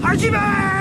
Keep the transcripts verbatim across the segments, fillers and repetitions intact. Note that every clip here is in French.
j'y vais.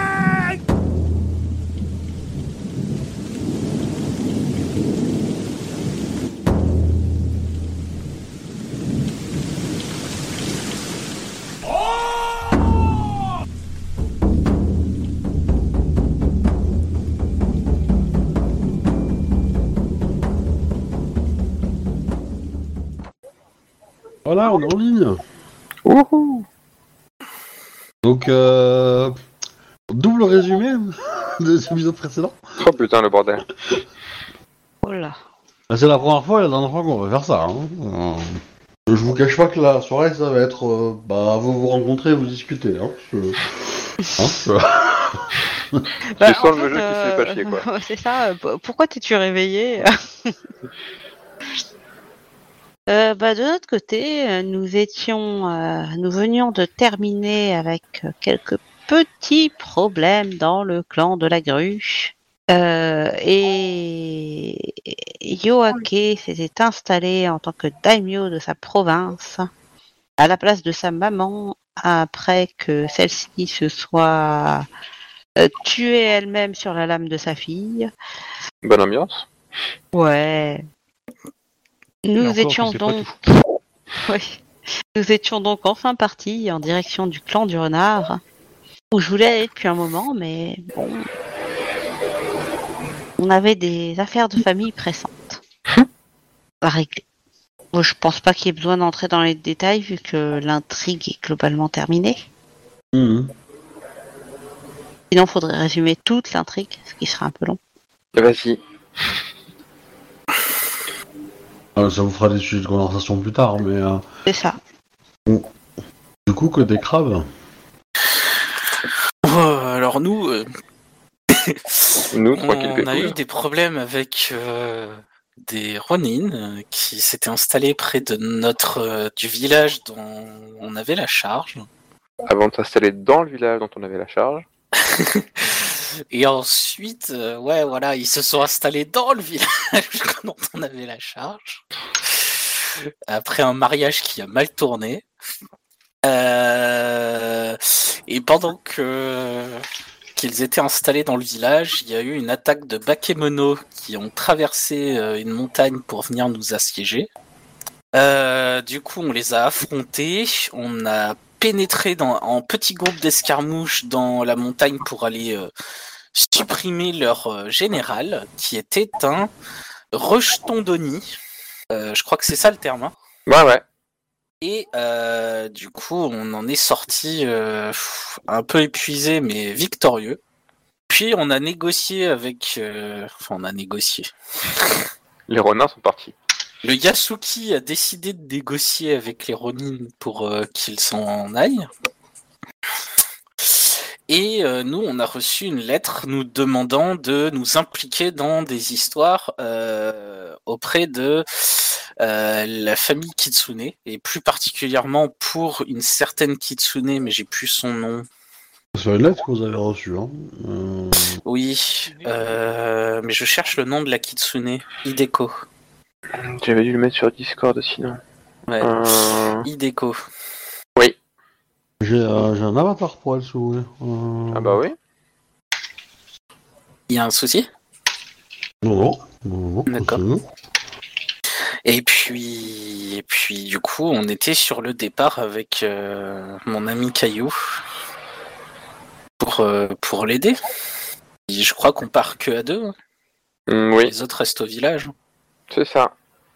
Voilà, on est en ligne. Wouhou. Donc, euh, double résumé de l'épisode précédent. Oh putain, le bordel. Oh là. Bah, c'est la première fois et la dernière fois qu'on va faire ça. Hein. Euh, je vous cache pas que la soirée, ça va être... Euh, bah, vous vous rencontrez et vous discutez. Hein. Je... Hein, je... Bah, Tu sens en le fait, jeu qui se fait pas chier, quoi. C'est ça. euh, p- Pourquoi t'es-tu réveillé euh, bah, de notre côté, euh, nous étions, euh, nous venions de terminer avec euh, quelques petits problèmes dans le clan de la grue. Euh, et Yoake s'était installé en tant que daimyo de sa province à la place de sa maman après que celle-ci se soit euh, tuée elle-même sur la lame de sa fille. Bonne ambiance. Ouais. Nous encore, étions je sais pas donc, oui, nous étions donc enfin partis en direction du clan du renard, où je voulais aller depuis un moment, mais bon, on avait des affaires de famille pressantes à régler. Bon, je pense pas qu'il y ait besoin d'entrer dans les détails vu que l'intrigue est globalement terminée. Mhm. Sinon, faudrait résumer toute l'intrigue, ce qui serait un peu long. Vas-y. Euh, ça vous fera des sujets de conversation plus tard, mais... Euh, C'est ça. du coup, que des crabes. Oh, alors nous, euh, Nous, tranquille, on a pécou, eu là. des problèmes avec euh, des Ronin euh, qui s'étaient installés près de notre euh, du village dont on avait la charge. Avant de s'installer dans le village dont on avait la charge. Et ensuite, euh, ouais, voilà, ils se sont installés dans le village dont on avait la charge. Après un mariage qui a mal tourné. Euh, et pendant que qu'ils étaient installés dans le village, il y a eu une attaque de Bakemono qui ont traversé euh, une montagne pour venir nous assiéger. Euh, du coup, on les a affrontés, on a pénétré dans, en petits groupes d'escarmouches dans la montagne pour aller euh, supprimer leur euh, général, qui était un rejetondoni. Euh, je crois que c'est ça le terme. Hein. Ouais, ouais. Et euh, du coup, on en est sorti euh, un peu épuisé, mais victorieux. Puis on a négocié avec... Euh... Enfin, on a négocié. Les renards sont partis. Le Yasuki a décidé de négocier avec les Ronin pour euh, qu'ils s'en aillent. Et euh, nous, on a reçu une lettre nous demandant de nous impliquer dans des histoires euh, auprès de euh, la famille Kitsune, et plus particulièrement pour une certaine Kitsune, mais j'ai plus son nom. C'est une lettre que vous avez reçue, hein. Euh... Oui, euh, mais je cherche le nom de la Kitsune. Hideko. J'avais dû le mettre sur Discord sinon. Ouais. Euh... Hideko. Oui. J'ai, euh, j'ai un avatar pour elle, si vous voulez. Euh... Ah bah oui. Il y a un souci ? Non, non. non, non D'accord. c'est bon. Et puis, et puis, du coup, on était sur le départ avec euh, mon ami Caillou pour, euh, pour l'aider. Et je crois qu'on part que à deux. Hein. Mm, oui, Les autres restent au village. c'est ça.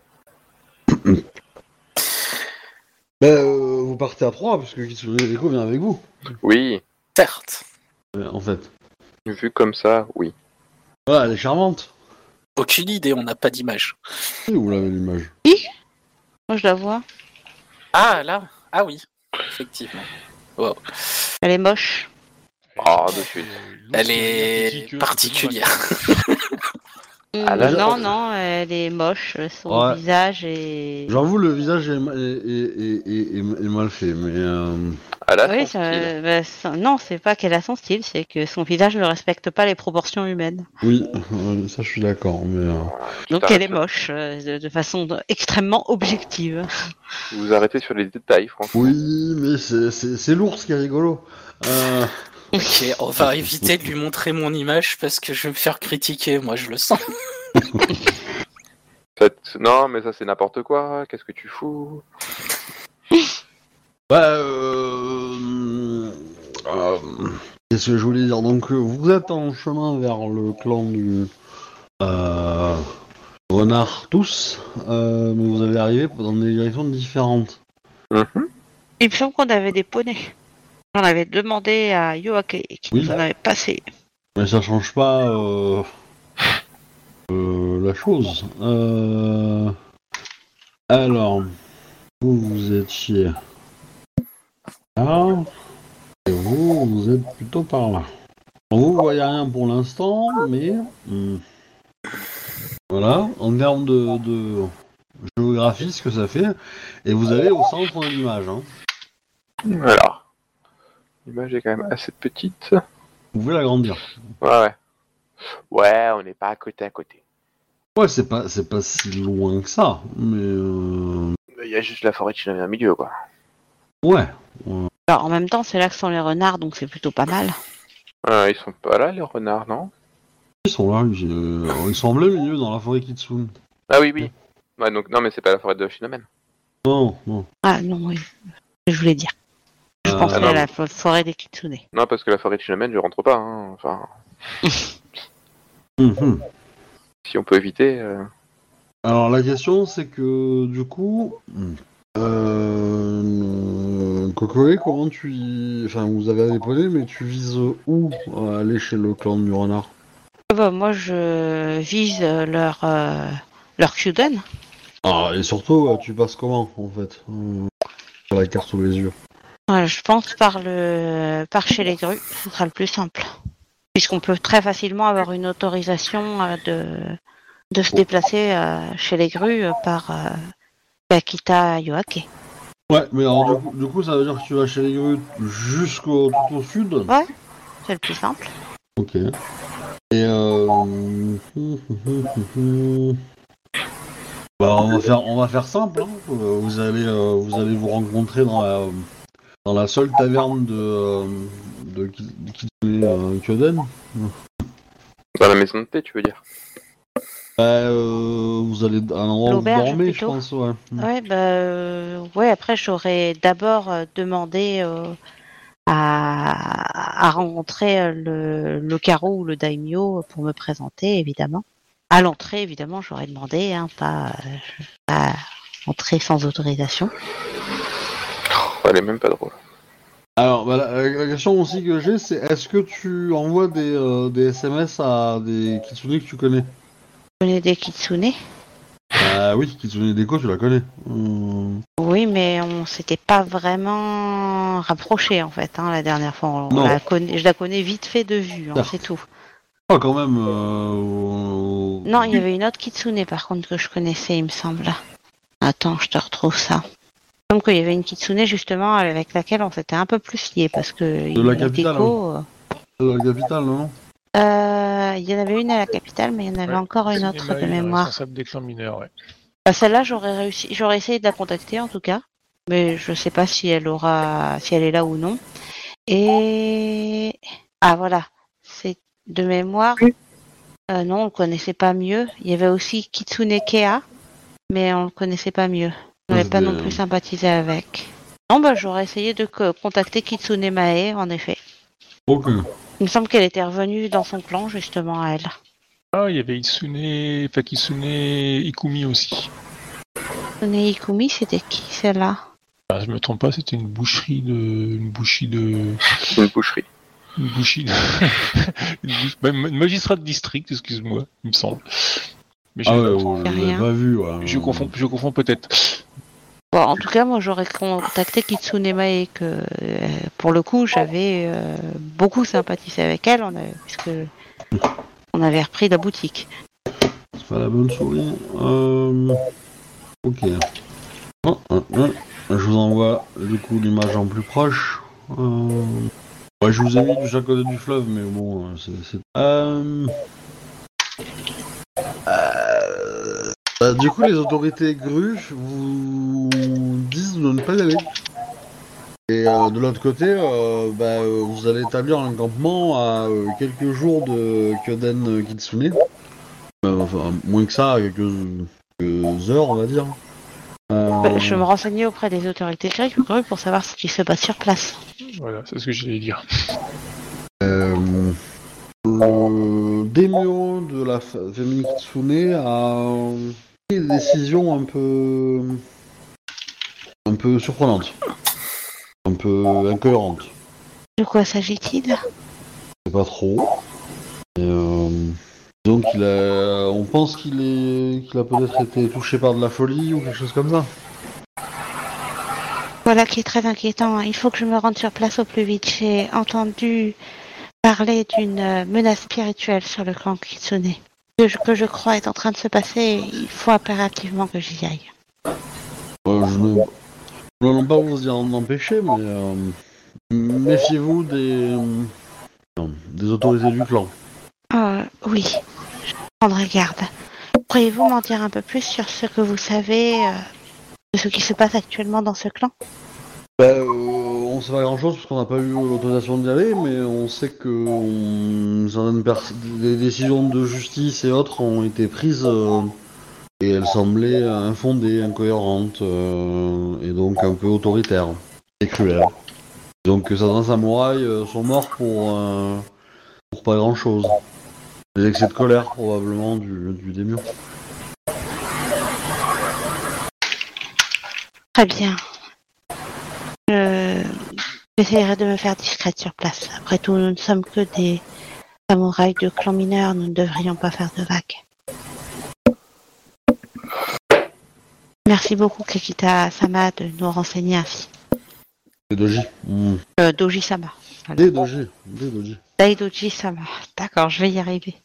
Ben, euh, vous partez à trois, parce que Kitsune Hideko vient avec vous. Oui, Certes. Euh, en fait. vu comme ça, oui. Voilà, elle est charmante. Aucune idée, on n'a pas d'image. Oui, vous l'avez l'image. Moi, je la vois. Ah, là ? Ah oui, effectivement. Wow. Elle est moche. Ah, de suite. Elle est particulière. Ah là, non, là. non, elle est moche. Son Ouais. visage est... J'avoue, le visage est, ma- est, est, est, est- est mal fait, mais... Euh... Ah là, Oui, son ça- style. bah, ça- non, c'est pas qu'elle a son style, c'est que son visage ne respecte pas les proportions humaines. Oui, euh, ça je suis d'accord, mais... Euh... Tout Donc elle est arrête. moche, euh, de, de façon de- extrêmement objective. Vous vous arrêtez sur les détails, franchement. Oui, mais c'est, c'est, c'est lourd ce qui est rigolo. Euh... Ok, on va éviter de lui montrer mon image parce que je vais me faire critiquer, moi je le sens. Faites- Non, mais ça c'est n'importe quoi. Qu'est-ce que tu fous? Bah, euh... euh, Qu'est-ce que je voulais dire? Donc, euh, vous êtes en chemin vers le clan du euh, renard tous, euh, mais vous allez arriver dans des directions différentes. Mhm. Il me semble qu'on avait des poneys. J'en avais demandé à Yoake qui Oui. nous en avait passé. Mais ça change pas euh, euh, la chose. Euh... Alors, vous, vous étiez là, et vous, vous êtes plutôt par là. Vous voyez rien pour l'instant, mais hmm, voilà, en termes de, de géographie, ce que ça fait, et vous allez au centre de l'image. Hein. Alors, l'image est quand même assez petite. Vous pouvez l'agrandir. Ouais, ouais. Ouais, on n'est pas à côté à côté. Ouais, c'est pas, c'est pas si loin que ça, mais euh... Il y a juste la forêt de Shinami au milieu, quoi. ouais. ouais. Alors en même temps, c'est là que sont les renards, donc c'est plutôt pas mal. Ah, ils sont pas là, les renards, non? Ils sont là, ils, euh, ils sont en plein milieu dans la forêt Kitsune. Ah oui, oui. Ouais, donc non, mais c'est pas la forêt de Shinomen. Non, non. Ah non, oui. Je voulais dire. Je Euh, pensais alors- à la fo- forêt des Kitsune. Non, parce que la forêt de Shinomen, je rentre pas. Hein. Enfin, Mhm. si on peut éviter. Euh... Alors la question c'est que du coup, euh, Kokoe, comment tu, y- enfin vous avez des poneys, mais tu vises où euh, aller chez le clan du renard? Ah bah, moi, je vise euh, leur euh, leur Kyuden. Ah et surtout, euh, tu passes comment en fait euh, sur la carte sous les yeux? Ouais, je pense par le par chez les grues, ce sera le plus simple. Puisqu'on peut très facilement avoir une autorisation euh, de de se déplacer euh, chez les grues euh, par euh, Bakita Yoake. Ouais, mais alors du coup, du coup, ça veut dire que tu vas chez les grues jusqu'au tout au sud. Ouais. C'est le plus simple. Ok. Et euh... bah, on va faire, on va faire simple. Hein. Euh, Vous allez, euh, vous allez vous rencontrer dans la, dans la seule taverne de, euh, de, Ki- de Kitsune euh, Kyoden. Dans la maison de thé, tu veux dire? Bah, euh, vous allez à un endroit où vous L'auberge, dormez, je plutôt. pense. Ouais. Ouais, bah euh, ouais. Après, j'aurais d'abord euh, demandé euh, à, à rencontrer euh, le, le carreau ou le daimyo pour me présenter, évidemment. À l'entrée, évidemment, j'aurais demandé, hein, pas, euh, pas entrer sans autorisation. Oh, elle est même pas drôle. Alors, bah, la, la question aussi que j'ai, c'est est-ce que tu envoies des, euh, des S M S à des Kitsune que tu connais? Je connais des kitsune. Ah oui, Kitsune Deko, tu la connais. Hum, Oui, mais on s'était pas vraiment rapproché en fait, hein, la dernière fois. On Non. la connaît, je la connais vite fait de vue, hein, Certes. c'est tout. Ah, quand même. Euh... Non, il y avait une autre kitsune par contre que je connaissais, il me semble. Attends, je te retrouve ça. Comme qu'il y avait une kitsune justement avec laquelle on s'était un peu plus liés parce que la capitale, Deko, Euh, la capitale, non? euh, il y en avait une à la capitale, mais il y en avait Ouais, encore une Kitsune autre Mai, de la mémoire. responsable des clans mineurs, ouais. Bah, celle-là, j'aurais réussi, j'aurais essayé de la contacter en tout cas, mais je sais pas si elle aura, si elle est là ou non. Et ah voilà, c'est de mémoire. Euh, non, on le connaissait pas mieux. Il y avait aussi Kitsune Kea, mais on le connaissait pas mieux. On n'avait pas C'était- non plus sympathisé avec. Non, bah j'aurais essayé de co- contacter Kitsune Mae, en effet. Ok. Il me semble qu'elle était revenue dans son clan justement à elle. Ah, il y avait Itsune, enfin Kitsune Ikumi aussi. Kitsune Ikumi, c'était qui celle-là? Ah, je me trompe pas, c'était une boucherie de, une boucherie de, Une boucherie. une boucherie de, une, bouche- bah, une magistrat de district, excuse-moi, il me semble. Mais je, Ah ouais, ouais, je l'avais Rien. pas vu, ouais. je confonds, je confonds peut-être. Bon, en tout cas, moi, j'aurais contacté Kitsune Mae, que euh, pour le coup, j'avais euh, beaucoup sympathisé avec elle, on avait, puisque on avait repris la boutique. C'est pas la bonne souris. Euh... Ok. Oh, oh, oh. Je vous envoie du coup l'image en plus proche. Euh... Ouais, je vous ai mis du chaque côté du fleuve, mais bon, euh, c'est... c'est- Euh... Euh... Bah, du coup, les autorités grues vous disent de ne pas y aller. Et Et euh, de l'autre côté, euh, bah, euh, vous allez établir un campement à euh, quelques jours de Kyoden Kitsune. Euh, enfin, moins que ça, quelques, quelques heures, on va dire. Euh, Bah, je vais me renseigner auprès des autorités de grue pour savoir ce qui se passe sur place. Voilà, c'est ce que j'allais dire. euh, le daimyo de la fa- famille Kitsune a pris des décisions un peu... un peu surprenantes. Un peu incohérentes. De quoi s'agit-il? Je sais pas trop. Et, euh, donc il a, on pense qu'il est, qu'il a peut-être été touché par de la folie ou quelque chose comme ça. Voilà qui est très inquiétant. Il faut que je me rende sur place au plus vite. J'ai entendu parler d'une euh, menace spirituelle sur le clan Kitsune. Que je, que je crois est en train de se passer. Il faut impérativement que j'y aille. Euh, je ne, je ne veux pas vous y en empêcher, mais euh, méfiez-vous des, non, des autorités du clan. Euh, oui, je prendrai garde. Pourriez-vous m'en dire un peu plus sur ce que vous savez euh, de ce qui se passe actuellement dans ce clan? Bah, euh, on sait pas grand-chose parce qu'on n'a pas eu l'autorisation d'y aller, mais on sait que on, certaines pers- des décisions de justice et autres ont été prises euh, et elles semblaient infondées, incohérentes euh, et donc un peu autoritaires et cruelles. Donc certains samouraïs euh, sont morts pour, euh, pour pas grand-chose. Des excès de colère probablement du, du daimyo. Très bien. Je... J'essaierai de me faire discrète sur place. Après tout, nous ne sommes que des samouraïs de clan mineur. Nous ne devrions pas faire de vagues. Merci beaucoup, Kekita-sama, de nous renseigner ainsi. Des doji. Mmh. Euh, Doji-sama. Des doji. Des doji. Daidoji-sama. D'accord, je vais y arriver.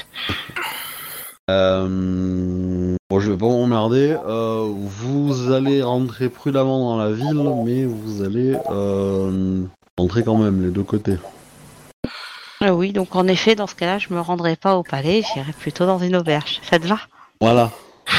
Euh... Bon, je vais pas m'emmerder. Euh, vous allez rentrer prudemment dans la ville, mais vous allez euh, rentrer quand même, les deux côtés. Euh, oui, donc en effet, dans ce cas-là, je me rendrai pas au palais. J'irai plutôt dans une auberge. Ça te va? Voilà.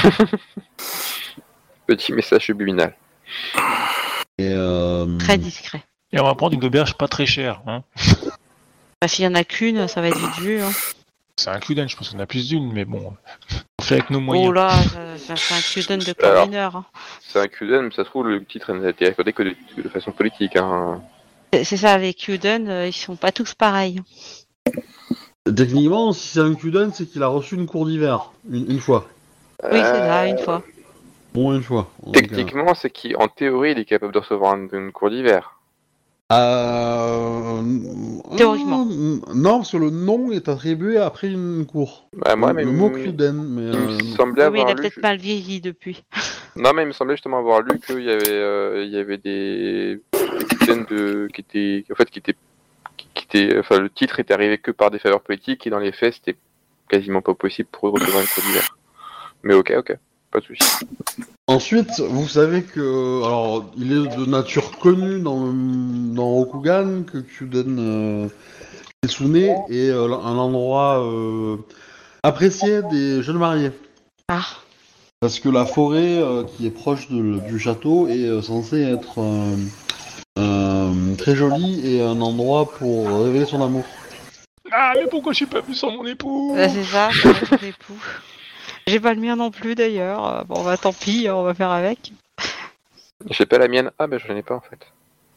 Petit message subliminal. Et euh... Très discret. Et on va prendre une auberge pas très chère. Hein. Bah, s'il y en a qu'une, ça va être vite vu. Hein. C'est un Kyuden, je pense qu'on a plus d'une, mais bon, on fait avec nos moyens. Oh là, ça- c'est un Kyuden de clan Alors. mineur. Hein. C'est un Kyuden, mais ça se trouve, le titre n'a été accordé que de, que de façon politique. Hein. C'est c'est ça, les Kyuden, euh, ils sont pas tous pareils. Techniquement, si c'est un Kyuden, c'est qu'il a reçu une cour d'hiver, une, une fois. Oui, c'est ça, une fois. Bon, une fois. Donc, Techniquement, c'est qu'en théorie, il est capable de recevoir une, une cour d'hiver. Euh... Théoriquement. euh, non, parce que le nom est attribué après une cour. Bah, moi, le, mais le mot Kyuden, mais... il me euh, semblait Oui, mais il avoir a lu. peut-être mal vieilli depuis. Non, mais il me semblait justement avoir lu qu'il y avait, euh, il y avait des, des Kyuden de, qui étaient, en fait, qui étaient, qui, qui étaient, enfin, le titre était arrivé que par des faveurs politiques et dans les faits, c'était quasiment pas possible pour eux de recevoir une cour d'hiver. Mais ok, ok, pas de souci. Ensuite, vous savez que, alors, il est de nature connue dans, le- dans Rokugan que Kyuden euh, Kitsune est euh, un endroit euh, apprécié des jeunes mariés. Ah, Parce que la forêt euh, qui est proche de- du château est euh, censée être euh, euh, très jolie et un endroit pour révéler son amour. Ah, mais pourquoi je suis pas venu sans mon époux? bah, c'est ça, c'est mon époux. J'ai pas le mien non plus d'ailleurs. Euh, Bon, bah tant pis, hein, on va faire avec. J'ai pas la mienne. Ah, ben, je n'en ai pas en fait.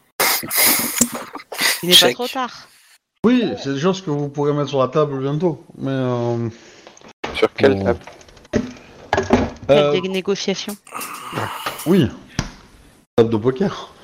Il n'est pas Check. trop tard. Oui, c'est des choses que vous pourrez mettre sur la table bientôt. Mais euh, Sur quelle bon. table? euh, Des négociations. oui, table de poker.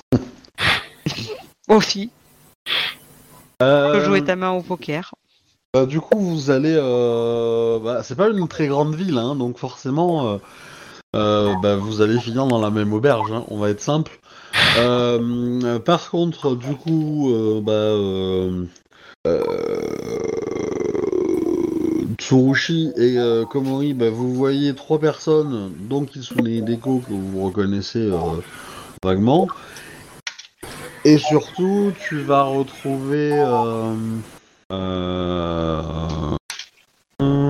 Aussi, Euh, tu peux jouer ta main au poker. Euh, du coup, vous allez. Euh... Bah, c'est pas une très grande ville, hein, donc forcément, euh, euh, bah, vous allez finir dans la même auberge. Hein, on va être simple. Euh, par contre, du coup, euh, bah, euh, euh, Tsurushi et euh, Komori, bah, vous voyez trois personnes, dont Kitsune Hideko que vous reconnaissez euh, vaguement. Et surtout, tu vas retrouver. Euh, Euh... Euh...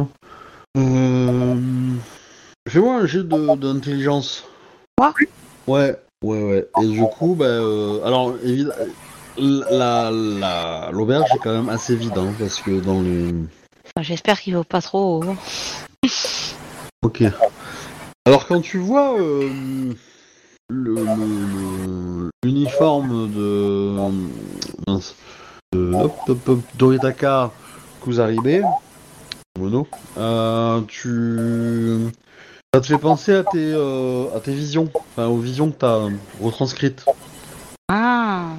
euh, Fais-moi un jet de- d'intelligence. Quoi? Ouais, Ouais, ouais. Et du coup, bah, euh, alors, évidemment, la, la, l'auberge est quand même assez vide, hein, parce que dans les... Enfin, j'espère qu'il vaut pas trop haut. Ok. Alors, quand tu vois euh, le, le, le- l'uniforme de... mince, de hop, hop, hop, Doritaka Kuzaribe, Mono, euh, tu... Ça te fait penser à tes, euh, à tes visions, enfin aux visions que t'as retranscrites. Ah,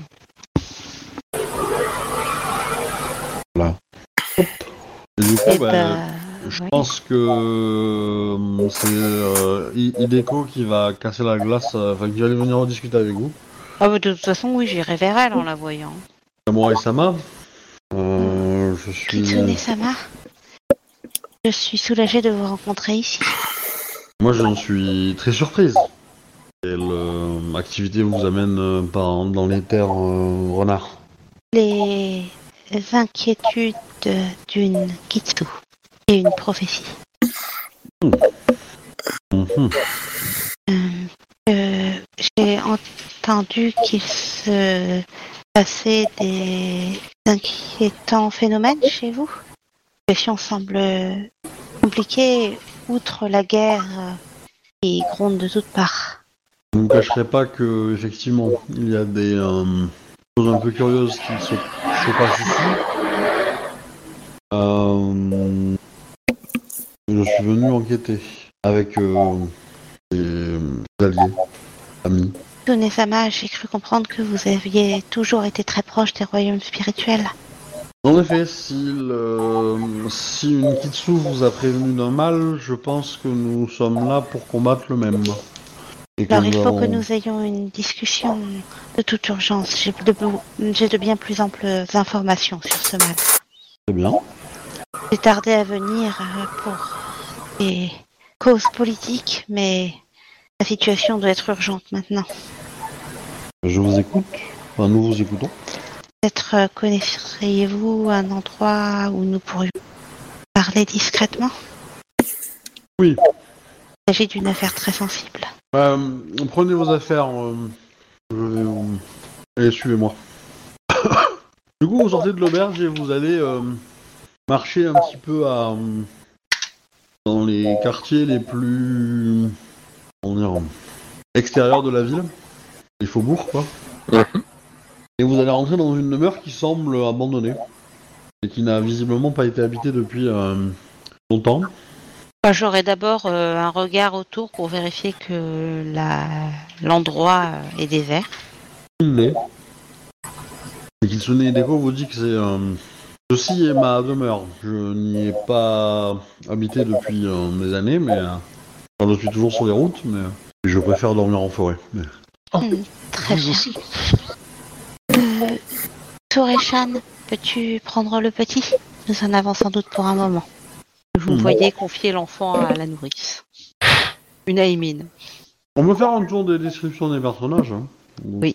Voilà. Et du coup, et bah, bah, je oui. pense que euh, c'est euh, I- Hideko qui va casser la glace, euh, enfin qui va aller venir en discuter avec vous. Ah, bah, de toute façon, oui, j'irai vers elle en la voyant. Samurai-sama, euh, je suis... Kitsune-sama, je suis soulagée de vous rencontrer ici. Moi, j'en suis très surprise. Quelle euh, activité vous amène euh, par, dans les terres euh, renards? Les inquiétudes d'une Kitsu et une prophétie. Mhm. Euh, j'ai entendu qu'il se passait des inquiétants phénomènes chez vous. La situation semble compliquée, outre la guerre euh, qui gronde de toutes parts. Je ne vous cacherai pas que effectivement, il y a des euh, choses un peu curieuses qui se, se passent ici. Euh, je suis venu enquêter avec euh, des alliés, amis. Kitsune-sama, j'ai cru comprendre que vous aviez toujours été très proche des royaumes spirituels. En effet, si, le- si une Kitsu vous a prévenu d'un mal, je pense que nous sommes là pour combattre le même. Et que Alors il nous faut que avons... nous ayons une discussion de toute urgence. J'ai de, j'ai de bien plus amples informations sur ce mal. C'est bien. J'ai tardé à venir euh, pour des causes politiques, mais la situation doit être urgente maintenant. Je vous écoute. Enfin, nous vous écoutons. Peut-être euh, connaîtriez-vous un endroit où nous pourrions parler discrètement? Oui. Il s'agit d'une affaire très sensible. Euh, prenez vos affaires. euh, je vais vous... Allez, suivez-moi. Du coup, vous sortez de l'auberge et vous allez euh, marcher un petit peu à, euh, dans les quartiers les plus comment dire, extérieurs de la ville, les faubourgs, quoi. Mhm. Et vous allez rentrer dans une demeure qui semble abandonnée et qui n'a visiblement pas été habitée depuis euh, longtemps. Enfin, j'aurai d'abord euh, un regard autour pour vérifier que la... l'endroit euh, est désert. Il l'est. Et Kitsune Hideko vous dit que c'est euh, ceci est ma demeure. Je n'y ai pas habité depuis euh, des années, mais euh, enfin, je suis toujours sur les routes, mais euh, je préfère dormir en forêt. Mais- Hmm, très Vous bien. aussi. Euh, Touré-chan, peux-tu prendre le petit? Nous en avons sans doute pour un moment. Vous me Mhm. voyez confier l'enfant à la nourrice. Une Aimine. On peut faire un tour des descriptions des personnages. Hein. Oui.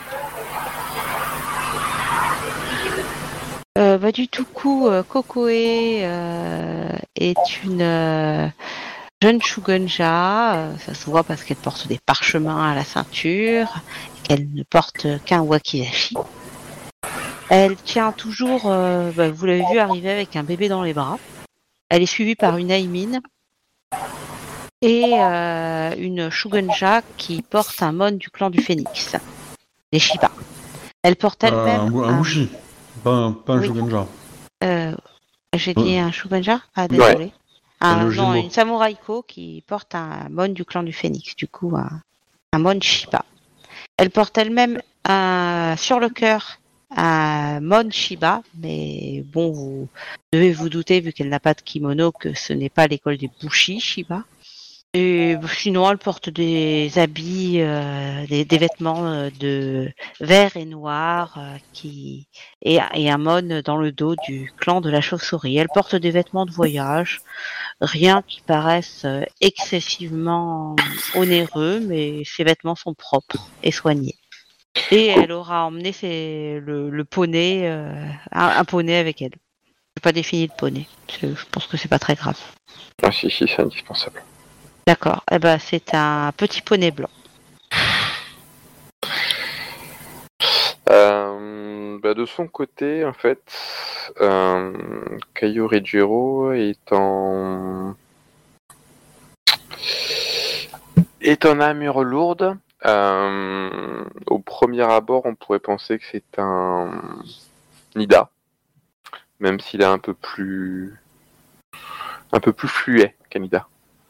Euh, bah, du tout coup, euh, Kokoe euh, est une euh, jeune Shugenja. Euh, ça se voit parce qu'elle porte des parchemins à la ceinture et qu'elle ne porte qu'un wakizashi. Elle tient toujours, euh, bah, vous l'avez vu arriver avec un bébé dans les bras. Elle est suivie par une Aimine et euh, une Shugenja qui porte un mon du clan du Phénix, les Shiba. Elle porte Euh, elle-même un, un un... Bushi, pas un, pas un Oui. Shogunja. Euh, j'ai dit Ouais. un Shugenja? Ah, désolé. Un Un, non, Yojimbo. une Samouraïko qui porte un mon du clan du Phénix, du coup, un, un mon Shiba. Elle porte elle-même un, sur le cœur un mon Shiba, mais bon, vous devez vous douter, vu qu'elle n'a pas de kimono, que ce n'est pas l'école des Bushi Shiba. Et sinon, elle porte des habits, euh, des, des vêtements euh, de vert et noir, euh, qui et, et un mon dans le dos du clan de la chauve-souris. Elle porte des vêtements de voyage, rien qui paraisse euh, excessivement onéreux, mais ses vêtements sont propres et soignés. Et elle aura emmené ses, le, le poney, euh, un, un poney avec elle. Je n'ai pas défini le poney. Je, je pense que c'est pas très grave. Ah si, si, c'est indispensable. D'accord. Eh ben, c'est un petit poney blanc. euh, de son côté, en fait, euh, Caio Ruggiero est en est en armure lourde. Euh, au premier abord, on pourrait penser que c'est un Nida, même s'il est un peu plus un peu plus fluet qu'un Nida.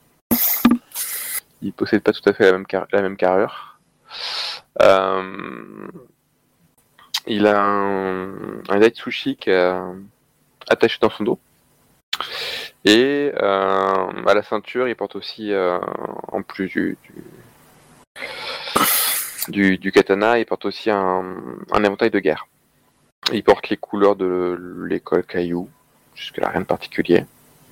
Il possède pas tout à fait la même, car- la même carrure. Euh, il a un, un Daitsushi qui est attaché dans son dos. Et euh, à la ceinture, il porte aussi, euh, en plus du, du, du, du katana, il porte aussi un, un éventail de guerre. Il porte les couleurs de l'école Caillou, jusque-là rien de particulier.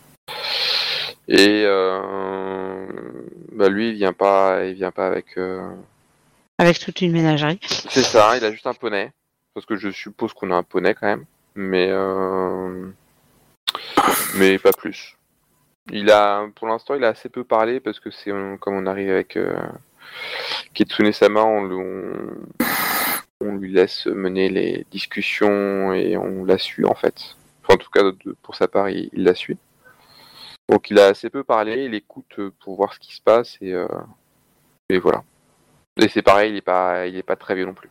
Et euh, bah lui, il vient pas, il vient pas avec. Euh... Avec toute une ménagerie. C'est ça, il a juste un poney, parce que je suppose qu'on a un poney quand même, mais euh... mais pas plus. Il a, pour l'instant, il a assez peu parlé parce que c'est comme on arrive avec euh... Kitsune-sama, on, on... on lui laisse mener les discussions et on la suit en fait. Enfin, en tout cas, pour sa part, il, il la suit. Donc il a assez peu parlé, il écoute pour voir ce qui se passe et, euh, et voilà. Et c'est pareil, il est pas, il est pas très vieux non plus.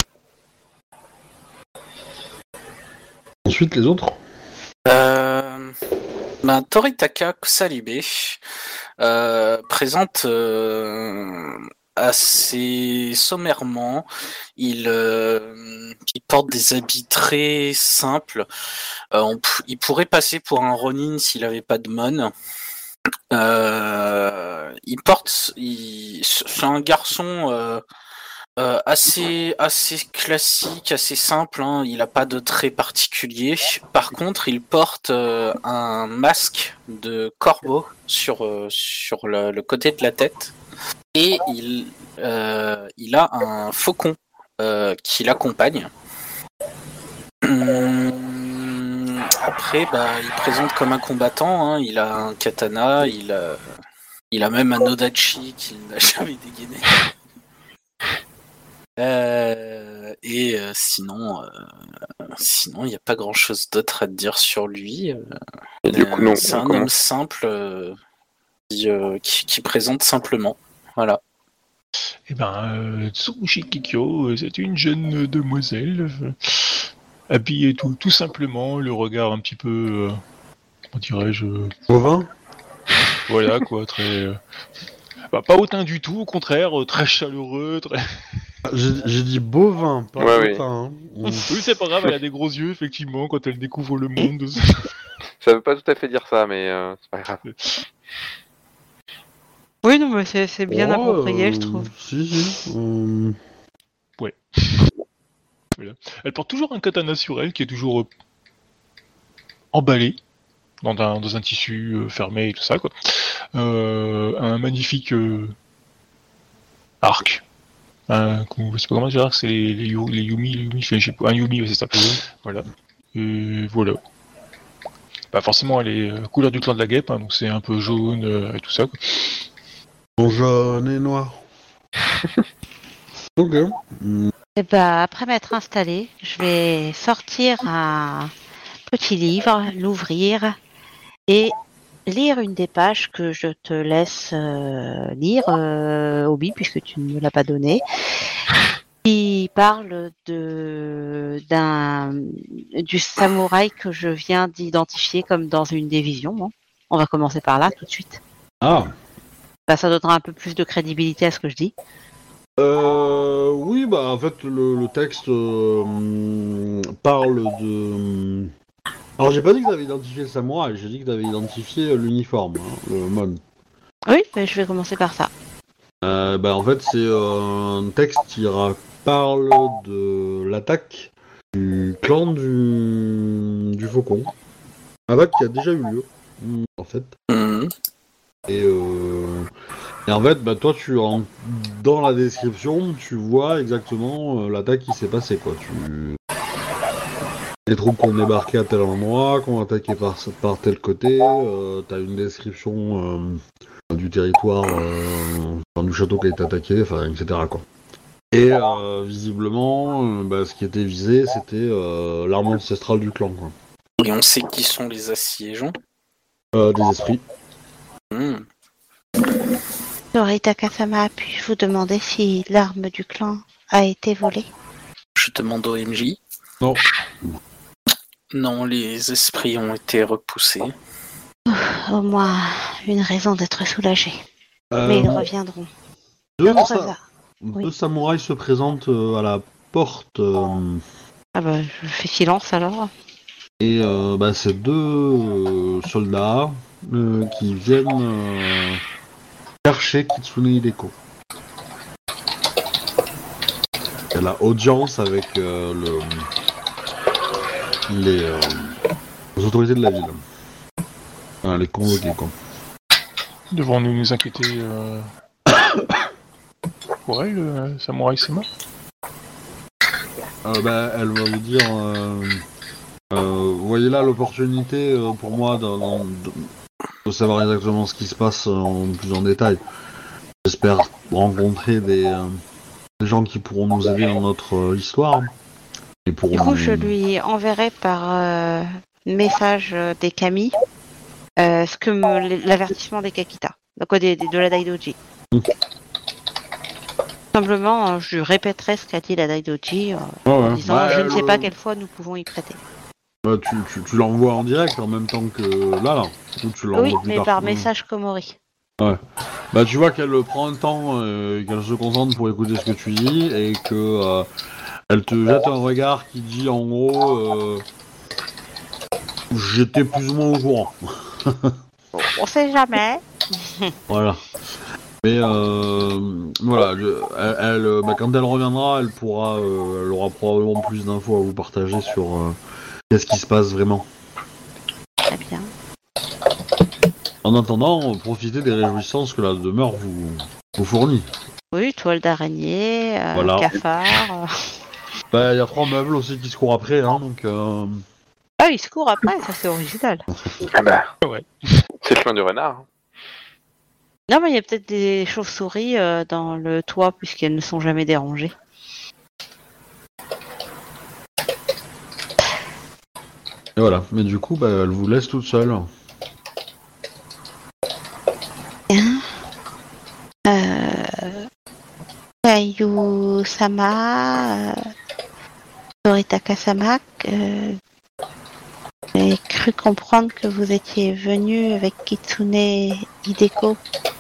Ensuite les autres. Euh, ben, Toritaka Kusaribe euh, présente euh, assez sommairement. Il, euh, il porte des habits très simples. Euh, on p- il pourrait passer pour un Ronin s'il avait pas de mon. Euh, il porte, il, c'est un garçon euh, euh, assez assez classique, assez simple. Hein, il a pas de traits particuliers. Par contre, il porte euh, un masque de corbeau sur euh, sur le, le côté de la tête et il euh, il a un faucon euh, qui l'accompagne. Hum, Après, bah, il présente comme un combattant. Hein. Il a un katana, il a, il a même un odachi qu'il n'a jamais dégainé. Euh, et euh, sinon, euh, sinon, il n'y a pas grand-chose d'autre à dire sur lui. Euh, Et du coup, non, c'est on un homme commence. simple euh, qui, euh, qui, qui présente simplement. Voilà. Eh ben, euh, Tsurushi Kikyo, euh, c'est une jeune demoiselle, euh, habillée tout, tout simplement, le regard un petit peu, euh, comment dirais-je, euh, Bovin. voilà quoi, très, euh, bah, pas hautain du tout, au contraire, euh, très chaleureux, très. J'ai j'ai dit bovin, pas Ouais, oui. bovin. Hein. Oui, c'est pas grave, elle a des gros yeux effectivement quand elle découvre le monde. Ça veut pas tout à fait dire ça, mais euh, c'est pas grave. Oui, non, mais c'est, c'est bien Oh, approprié, euh, je trouve. Si, si. euh, Elle porte toujours un katana sur elle qui est toujours euh, emballé dans un, dans un tissu euh, fermé et tout ça quoi. Euh, un magnifique euh, arc. Un, comment- je sais pas comment dire, c'est les, les, yu- les Yumi, les Yumi, je sais pas, un Yumi, ouais, c'est ça. Voilà. Et voilà. Bah forcément, elle est euh, couleur du clan de la guêpe, hein, donc c'est un peu jaune euh, et tout ça quoi. Son jaune et noir. Ok. Mm. Et bah, après m'être installée, je vais sortir un petit livre, l'ouvrir et lire une des pages que je te laisse euh, lire, euh, Obi, puisque tu ne me l'as pas donné, qui parle de d'un du samouraï que je viens d'identifier comme dans une des visions. Bon. On va commencer par là tout de suite. Ah. Bah, ça donnera un peu plus de crédibilité à ce que je dis. Euh, oui, bah en fait le, le texte euh, hum, parle de. Alors j'ai pas dit que t'avais identifié le samouraï, j'ai dit que t'avais identifié l'uniforme, hein, le mon. Oui, mais je vais commencer par ça. Euh, bah en fait c'est euh, un texte qui ra- parle de l'attaque du clan du, du faucon. Attaque qui a déjà eu lieu, hum, en fait. Mhm. Et, euh, et en fait, bah, toi, tu en- dans la description, tu vois exactement euh, l'attaque qui s'est passée, quoi. Tu... Les troupes qui ont débarqué à tel endroit, qui ont attaqué par, par tel côté, euh, t'as une description euh, du territoire, euh, enfin, du château qui a été attaqué, enfin, et cetera, quoi. Et euh, visiblement, euh, bah, ce qui était visé, c'était euh, l'arme ancestrale du clan, quoi. Et on sait qui sont les assiégeants. Euh, des esprits. Hmm. Dorita Kasama, puis-je vous demander si l'arme du clan a été volée? Je demande au M J. Non. Non, les esprits ont été repoussés. Au moins une raison d'être soulagé. Euh, Mais ils reviendront. deux, D'autres sa- va- oui. deux samouraïs se présentent euh, à la porte. euh, Ah bah, je fais silence alors. Et euh, bah, c'est deux euh, soldats euh, qui viennent euh, chercher Kitsune Hideko. Elle a audience avec euh, le, les, euh, les autorités de la ville. Enfin, les convoqués, quoi. Devons-nous nous inquiéter euh... pour elle, euh, Samouraï Sema? Euh, bah, elle va vous dire... Euh, euh, vous voyez là l'opportunité euh, pour moi de, de- de savoir exactement ce qui se passe euh, en plus en détail. J'espère rencontrer des, euh, des gens qui pourront nous aider dans notre euh, histoire. Et pourront Du coup, nous- je lui enverrai par euh, message euh, des Kami euh, ce que me- l'avertissement des Kakita, donc des, des- de la Daidoji. Mm. Simplement, euh, je lui répéterai ce qu'a dit la Daidoji euh, Ouais, en ouais. disant Bah, je ne sais le- pas quelle fois nous pouvons y prêter. Bah, tu tu, tu l'envoies en direct en même temps que là, là. Ou tu l'envoies Oui, plus mais tard. par Mm. message Komori. Bah, tu vois qu'elle prend un temps, euh, qu'elle se concentre pour écouter ce que tu dis et que euh, elle te jette un regard qui dit en gros euh, j'étais plus ou moins au courant. On sait jamais. Voilà. Mais euh, voilà, je- elle, elle, bah, quand elle reviendra, elle pourra, euh, elle aura probablement plus d'infos à vous partager sur euh, qu'est-ce qui se passe vraiment. Très bien. En attendant, profitez des réjouissances que la demeure vous, vous fournit. Oui, toile d'araignée, euh, Voilà. cafard. euh. Bah, il y a trois meubles aussi qui se courent après, hein, donc. Euh... Ah, il se court après, ça c'est original. Ah bah, Ouais. c'est le chemin du renard. Non, mais il y a peut-être des chauves-souris euh, dans le toit puisqu'elles ne sont jamais dérangées. Et voilà. Mais du coup, bah, elle vous laisse toute seule. Euh... Kayu-sama, euh... Dorita-sama, euh... j'ai cru comprendre que vous étiez venu avec Kitsune Hideko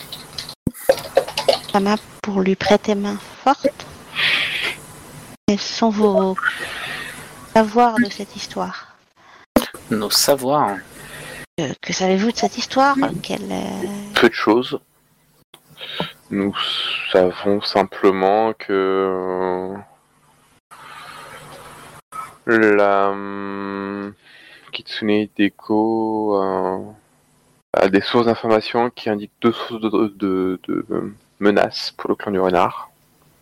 Sama pour lui prêter main forte. Quels sont vos savoirs de cette histoire? Nos savoirs. Que, que savez-vous de cette histoire? Quelle, euh, Peu de choses. Nous savons simplement que euh, la hum, Kitsune Hideko euh, a des sources d'informations qui indiquent deux sources de, de, de, de, euh, menaces pour le clan du renard.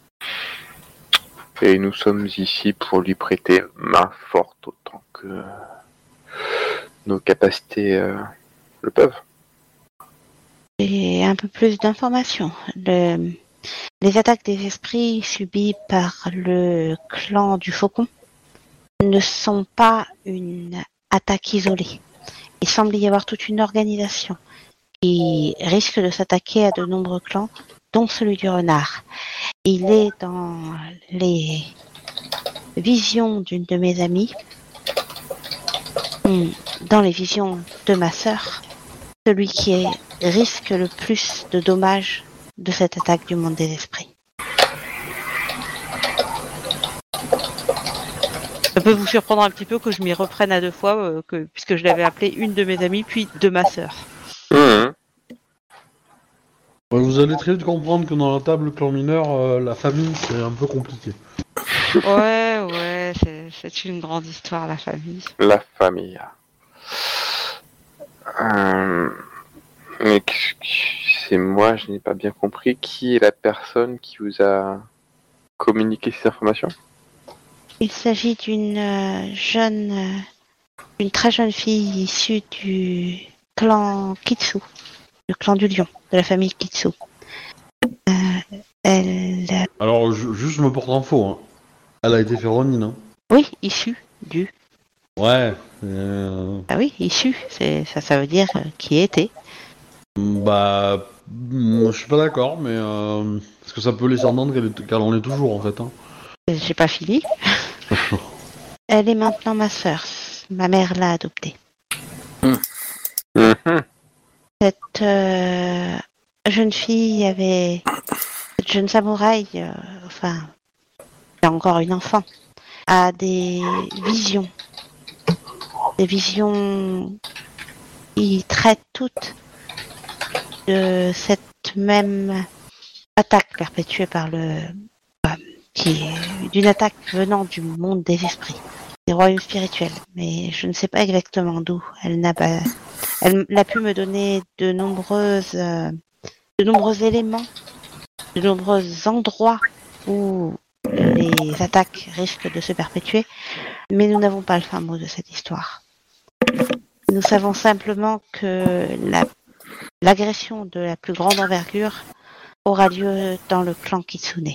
Et nous sommes ici pour lui prêter main forte autant que nos capacités euh, le peuvent. J'ai un peu plus d'informations. Le... Les attaques des esprits subies par le clan du Faucon ne sont pas une attaque isolée. Il semble y avoir toute une organisation qui risque de s'attaquer à de nombreux clans, dont celui du renard. Il est dans les visions d'une de mes amies, dans les visions de ma sœur, celui qui est, risque le plus de dommages de cette attaque du monde des esprits. Ça peut vous surprendre un petit peu que je m'y reprenne à deux fois, euh, que, puisque je l'avais appelé une de mes amies, puis de ma sœur. Mmh. Ouais, vous allez très vite comprendre que dans la table clan mineur, euh, la famille, c'est un peu compliqué. Ouais, ouais, c'est, c'est une grande histoire, la famille. La famille. Euh, mais c'est moi, je n'ai pas bien compris qui est la personne qui vous a communiqué ces informations. Il s'agit d'une euh, jeune, euh, une très jeune fille issue du clan Kitsu, le clan du lion, de la famille Kitsu. Euh, elle Alors, ju- juste je me porte en faux. Hein. Elle a été féronine. Hein. Oui, issu du. Ouais. Euh... Ah oui, issu. C'est ça, ça veut dire euh, qui était. Bah, mm, je suis pas d'accord, mais euh, parce que ça peut laisser entendre qu'elle, est- qu'elle en est toujours en fait. Hein. J'ai pas fini. Elle est maintenant ma sœur. Ma mère l'a adoptée. Mhm. Cette euh, jeune fille avait, cette jeune samouraï, euh, enfin, c'est encore une enfant, a des visions, des visions qui traitent toutes de cette même attaque perpétuée par le, euh, qui est d'une attaque venant du monde des esprits, des royaumes spirituels. Mais je ne sais pas exactement d'où. Elle n'a pas, elle a pu me donner de nombreuses euh, de nombreux éléments, de nombreux endroits où les attaques risquent de se perpétuer, mais nous n'avons pas le fin mot de cette histoire. Nous savons simplement que la, l'agression de la plus grande envergure aura lieu dans le clan Kitsune.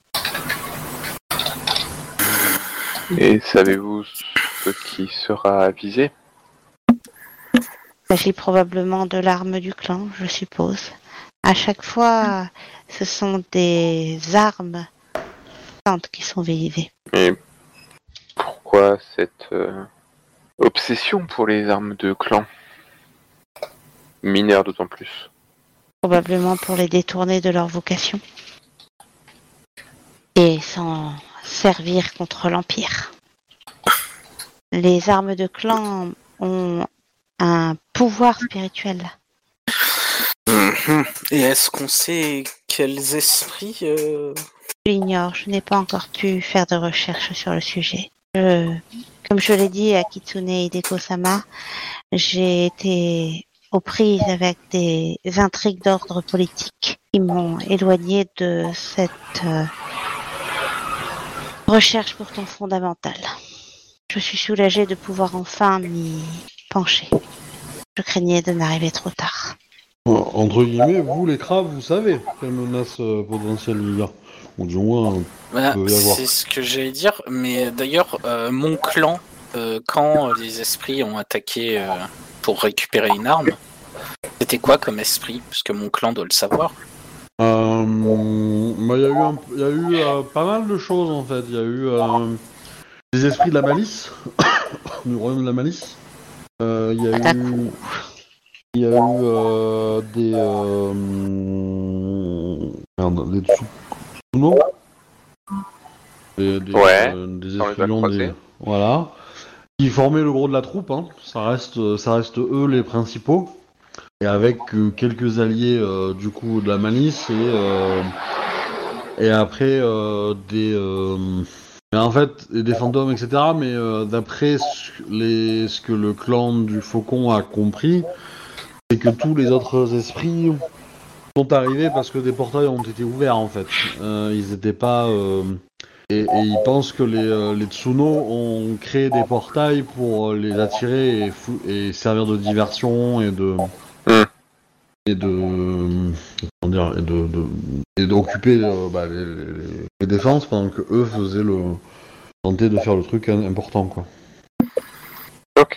Et savez-vous ce qui sera visé? Il s'agit probablement de l'arme du clan, je suppose. À chaque fois, ce sont des armes qui sont visées. Et pourquoi cette euh, obsession pour les armes de clan? Mineurs d'autant plus. Probablement pour les détourner de leur vocation. Et s'en servir contre l'Empire. Les armes de clan ont un pouvoir spirituel. Mmh. Et est-ce qu'on sait quels esprits euh... Je l'ignore, je n'ai pas encore pu faire de recherche sur le sujet. Je, comme je l'ai dit à Kitsune Hideko-sama, j'ai été aux prises avec des intrigues d'ordre politique qui m'ont éloigné de cette euh, recherche pourtant fondamentale. Je suis soulagée de pouvoir enfin m'y pencher. Je craignais de n'arriver trop tard. Entre guillemets, vous les crabes, vous savez quelle menace euh, potentielle il y a. Ou du moins, euh, Voilà, peut y avoir. c'est ce que j'allais dire. Mais d'ailleurs, euh, mon clan, euh, quand les esprits ont attaqué euh, pour récupérer une arme, c'était quoi comme esprit? Parce que mon clan doit le savoir. Euh, bah, il y a eu, un, y a eu euh, pas mal de choses en fait. Il y a eu euh, les esprits de la malice, du royaume de la malice. Euh, Il y a eu, il y a eu euh, des, euh, merde, des Tsuno, des, des, Ouais, euh, des on les a esprits croisés. des, voilà, qui formaient le gros de la troupe. Hein. Ça reste, ça reste eux les principaux. Et avec euh, quelques alliés euh, du coup de la malice et euh, et après euh, des euh, mais en fait des fantômes etc. Mais euh, d'après ce, les, ce que le clan du Faucon a compris, c'est que tous les autres esprits sont arrivés parce que des portails ont été ouverts en fait. Euh, ils étaient pas euh, et, et ils pensent que les, euh, les Tsuno ont créé des portails pour les attirer et, fou- et servir de diversion et de Mm. et de comment dire et de, de et d'occuper euh, bah, les, les, les défenses pendant que eux faisaient le tenter de faire le truc important quoi. Ok.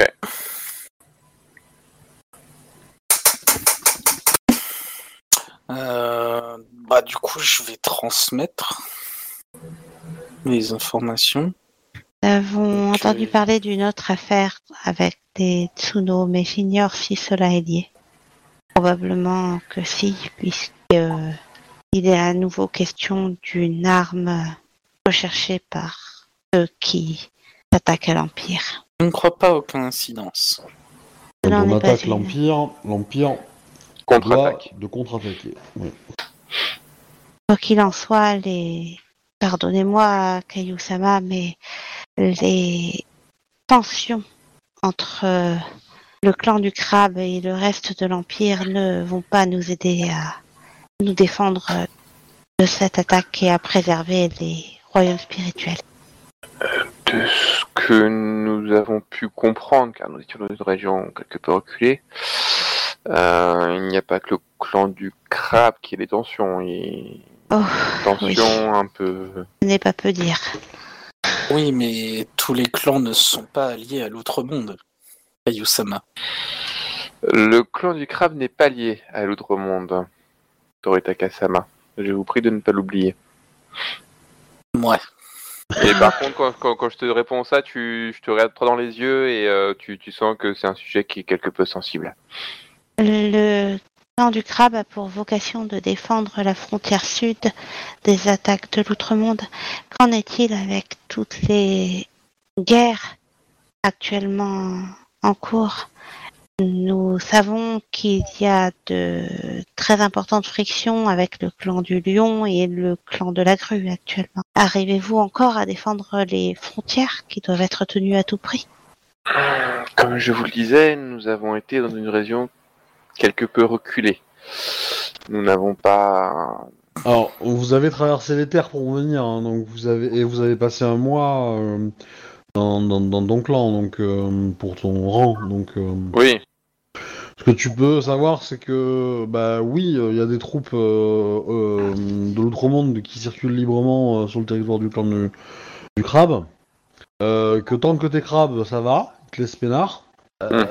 Euh, bah du coup, je vais transmettre les informations. Nous avons Ok. entendu parler d'une autre affaire avec des Tsuno, mais j'ignore si cela est lié. Probablement que si, puisque euh, il est à nouveau question d'une arme recherchée par ceux qui s'attaquent à l'Empire. Je ne crois pas aux coïncidences. Quand Cela on n'est pas attaque une. l'Empire, l'Empire Contre-attaque. doit de contre-attaquer. Oui. Quoi qu'il en soit, les. Pardonnez-moi, Kayu-sama, mais les tensions entre euh, le clan du crabe et le reste de l'Empire ne vont pas nous aider à nous défendre euh, de cette attaque et à préserver les royaumes spirituels. De ce que nous avons pu comprendre, car nous étions dans une région quelque peu reculée, euh, il n'y a pas que le clan du crabe qui a des tensions. Il, Oh, Tension oui. un peu. Ce n'est pas peu dire. Oui, mais tous les clans ne sont pas alliés à l'autre monde, Ayusama. Le clan du crabe n'est pas lié à l'autre monde, Toritaka-sama. Je vous prie de ne pas l'oublier. Ouais. Et par contre, quand, quand, quand je te réponds ça, tu, je te regarde droit dans les yeux et euh, tu, tu sens que c'est un sujet qui est quelque peu sensible. Le clan du crabe a pour vocation de défendre la frontière sud des attaques de l'outre-monde. Qu'en est-il avec toutes les guerres actuellement en cours? Nous savons qu'il y a de très importantes frictions avec le clan du lion et le clan de la grue actuellement. Arrivez-vous encore à défendre les frontières qui doivent être tenues à tout prix? Comme je vous le disais, nous avons été dans une région quelque peu reculée. Nous n'avons pas... Alors, vous avez traversé les terres pour venir, hein, donc vous avez et vous avez passé un mois euh, dans, dans, dans ton clan, donc euh, pour ton rang. Donc, euh, Oui, ce que tu peux savoir, c'est que bah oui, il y a des troupes euh, euh, de l'outre-monde qui circulent librement euh, sur le territoire du clan du, du crabe. Euh, que tant que t'es crabe, ça va, ils te laissent peinard. mhm.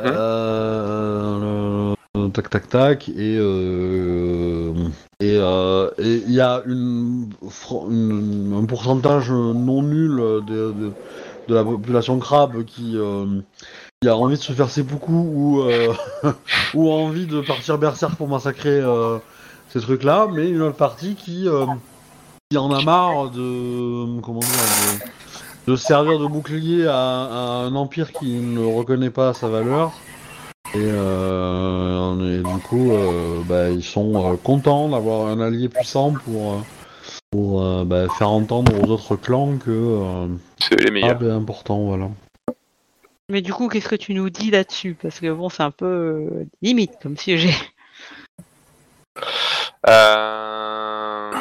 Euh, le- tac tac tac et euh, et euh, et il y a une, fr- une- un pourcentage non nul de, de, de la population crabe qui euh, qui a envie de se faire seppuku ou euh, ou a envie de partir berserk pour massacrer euh, ces trucs là, mais une autre partie qui euh, qui en a marre de comment dire de, de servir de bouclier à, à un empire qui ne reconnaît pas sa valeur. Et, euh, et du coup, euh, bah, ils sont euh, contents d'avoir un allié puissant pour, euh, pour euh, bah, faire entendre aux autres clans que euh, C'est les meilleurs. Crabbe est important, voilà. Mais du coup, qu'est-ce que tu nous dis là-dessus? Parce que bon, c'est un peu euh, limite comme sujet. Euh...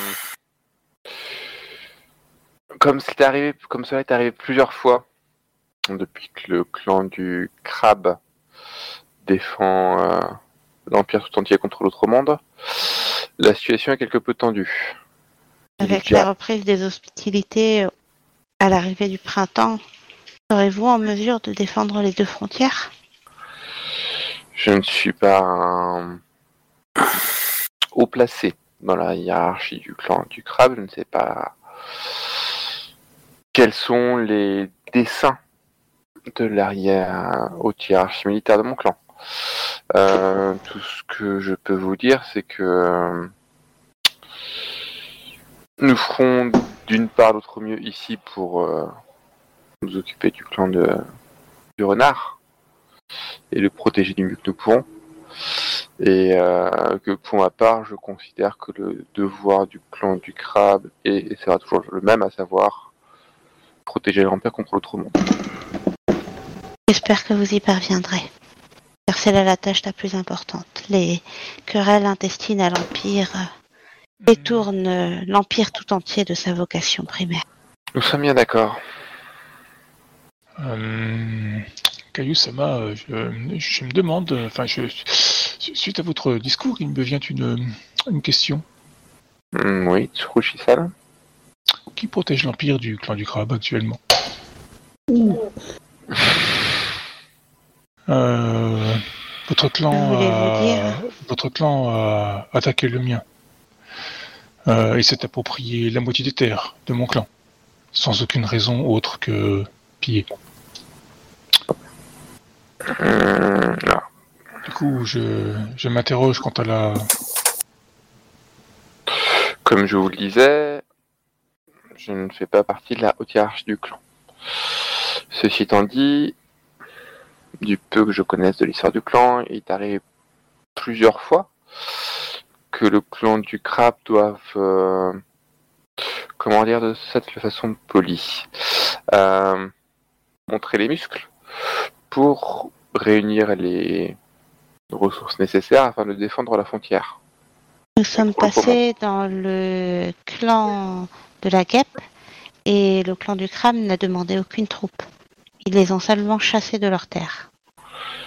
Comme, c'est arrivé, comme cela est arrivé plusieurs fois depuis que le clan du crabe défend euh, l'Empire tout entier contre l'autre monde, la situation est quelque peu tendue. Il est Avec déjà- la reprise des hostilités euh, à l'arrivée du printemps, serez-vous en mesure de défendre les deux frontières? Je ne suis pas un haut placé dans la hiérarchie du clan du crabe, je ne sais pas quels sont les desseins de l'arrière haute hiérarchie militaire de mon clan. Euh, tout ce que je peux vous dire, c'est que euh, nous ferons d'une part notre mieux ici pour euh, nous occuper du clan de, du renard et le protéger du mieux que nous pourrons. Et euh, que pour ma part, je considère que le devoir du clan du crabe est, et sera toujours le même, à savoir protéger l'Empire contre l'autre monde. J'espère que vous y parviendrez. Car c'est là la tâche la plus importante. Les querelles intestines à l'Empire euh, détournent euh, l'Empire tout entier de sa vocation primaire. Nous sommes bien d'accord. Euh, Caillou-sama, euh, je, je me demande, euh, enfin, je, suite à votre discours, il me vient une, une question. Mm, oui, Tsurushi-san. Qui protège l'empire du clan du crabe actuellement? euh, votre clan, Que voulez-vous a, dire votre clan a attaqué le mien euh, et s'est approprié la moitié des terres de mon clan, sans aucune raison autre que piller. Mm, non. Du coup, je, je m'interroge quant à la... Comme je vous le disais, je ne fais pas partie de la haute hiérarchie du clan. Ceci étant dit, du peu que je connaisse de l'histoire du clan, il est arrivé plusieurs fois que le clan du crabe doive, euh, comment dire de cette façon polie, euh, montrer les muscles pour réunir les ressources nécessaires afin de défendre la frontière. Nous sommes passés dans le clan de la guêpe et le clan du crabe n'a demandé aucune troupe. Ils les ont seulement chassés de leur terre.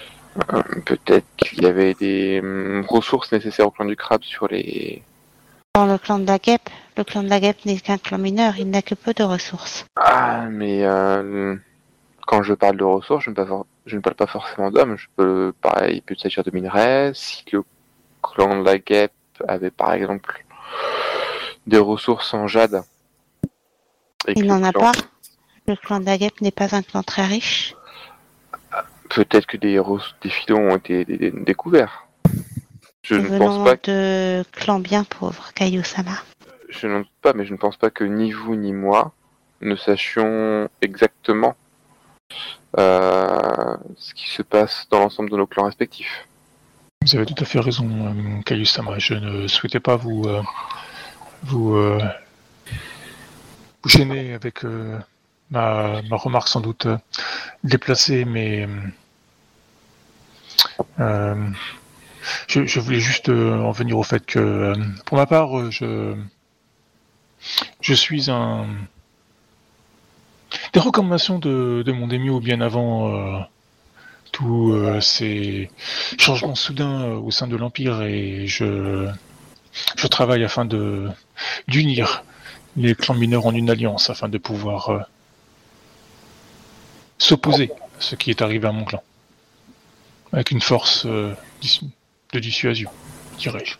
Euh, peut-être qu'il y avait des hum, ressources nécessaires au clan du crabe sur les Dans le clan de la guêpe, le clan de la guêpe n'est qu'un clan mineur, il n'a que peu de ressources. Ah, mais euh, quand je parle de ressources, je ne, parle, for- je ne parle pas forcément d'hommes. Je peux, pareil, il peut s'agir de minerais. Si le clan de la guêpe avait, par exemple, des ressources en jade. et Il que n'en le a clan- pas. Le clan de la guêpe n'est pas un clan très riche. Peut-être que des, res- des filons ont été dé- dé- découverts. Je Nous ne pense venons pas, de clans bien pauvres, Kaio-sama. je n'en doute pas, mais je ne pense pas que ni vous ni moi ne sachions exactement euh, ce qui se passe dans l'ensemble de nos clans respectifs. Vous avez tout à fait raison, euh, Kayu-sama. Je ne souhaitais pas vous euh, vous, euh, vous gêner avec euh, ma, ma remarque sans doute euh, déplacée, mais euh, je, je voulais juste euh, en venir au fait que, euh, pour ma part, euh, je je suis un des recommandations de, de mon démio bien avant euh, tous euh, ces changements soudains euh, au sein de l'Empire, et je je travaille afin de d'unir les clans mineurs en une alliance afin de pouvoir euh, s'opposer à ce qui est arrivé à mon clan avec une force euh, dis- de dissuasion, dirais-je.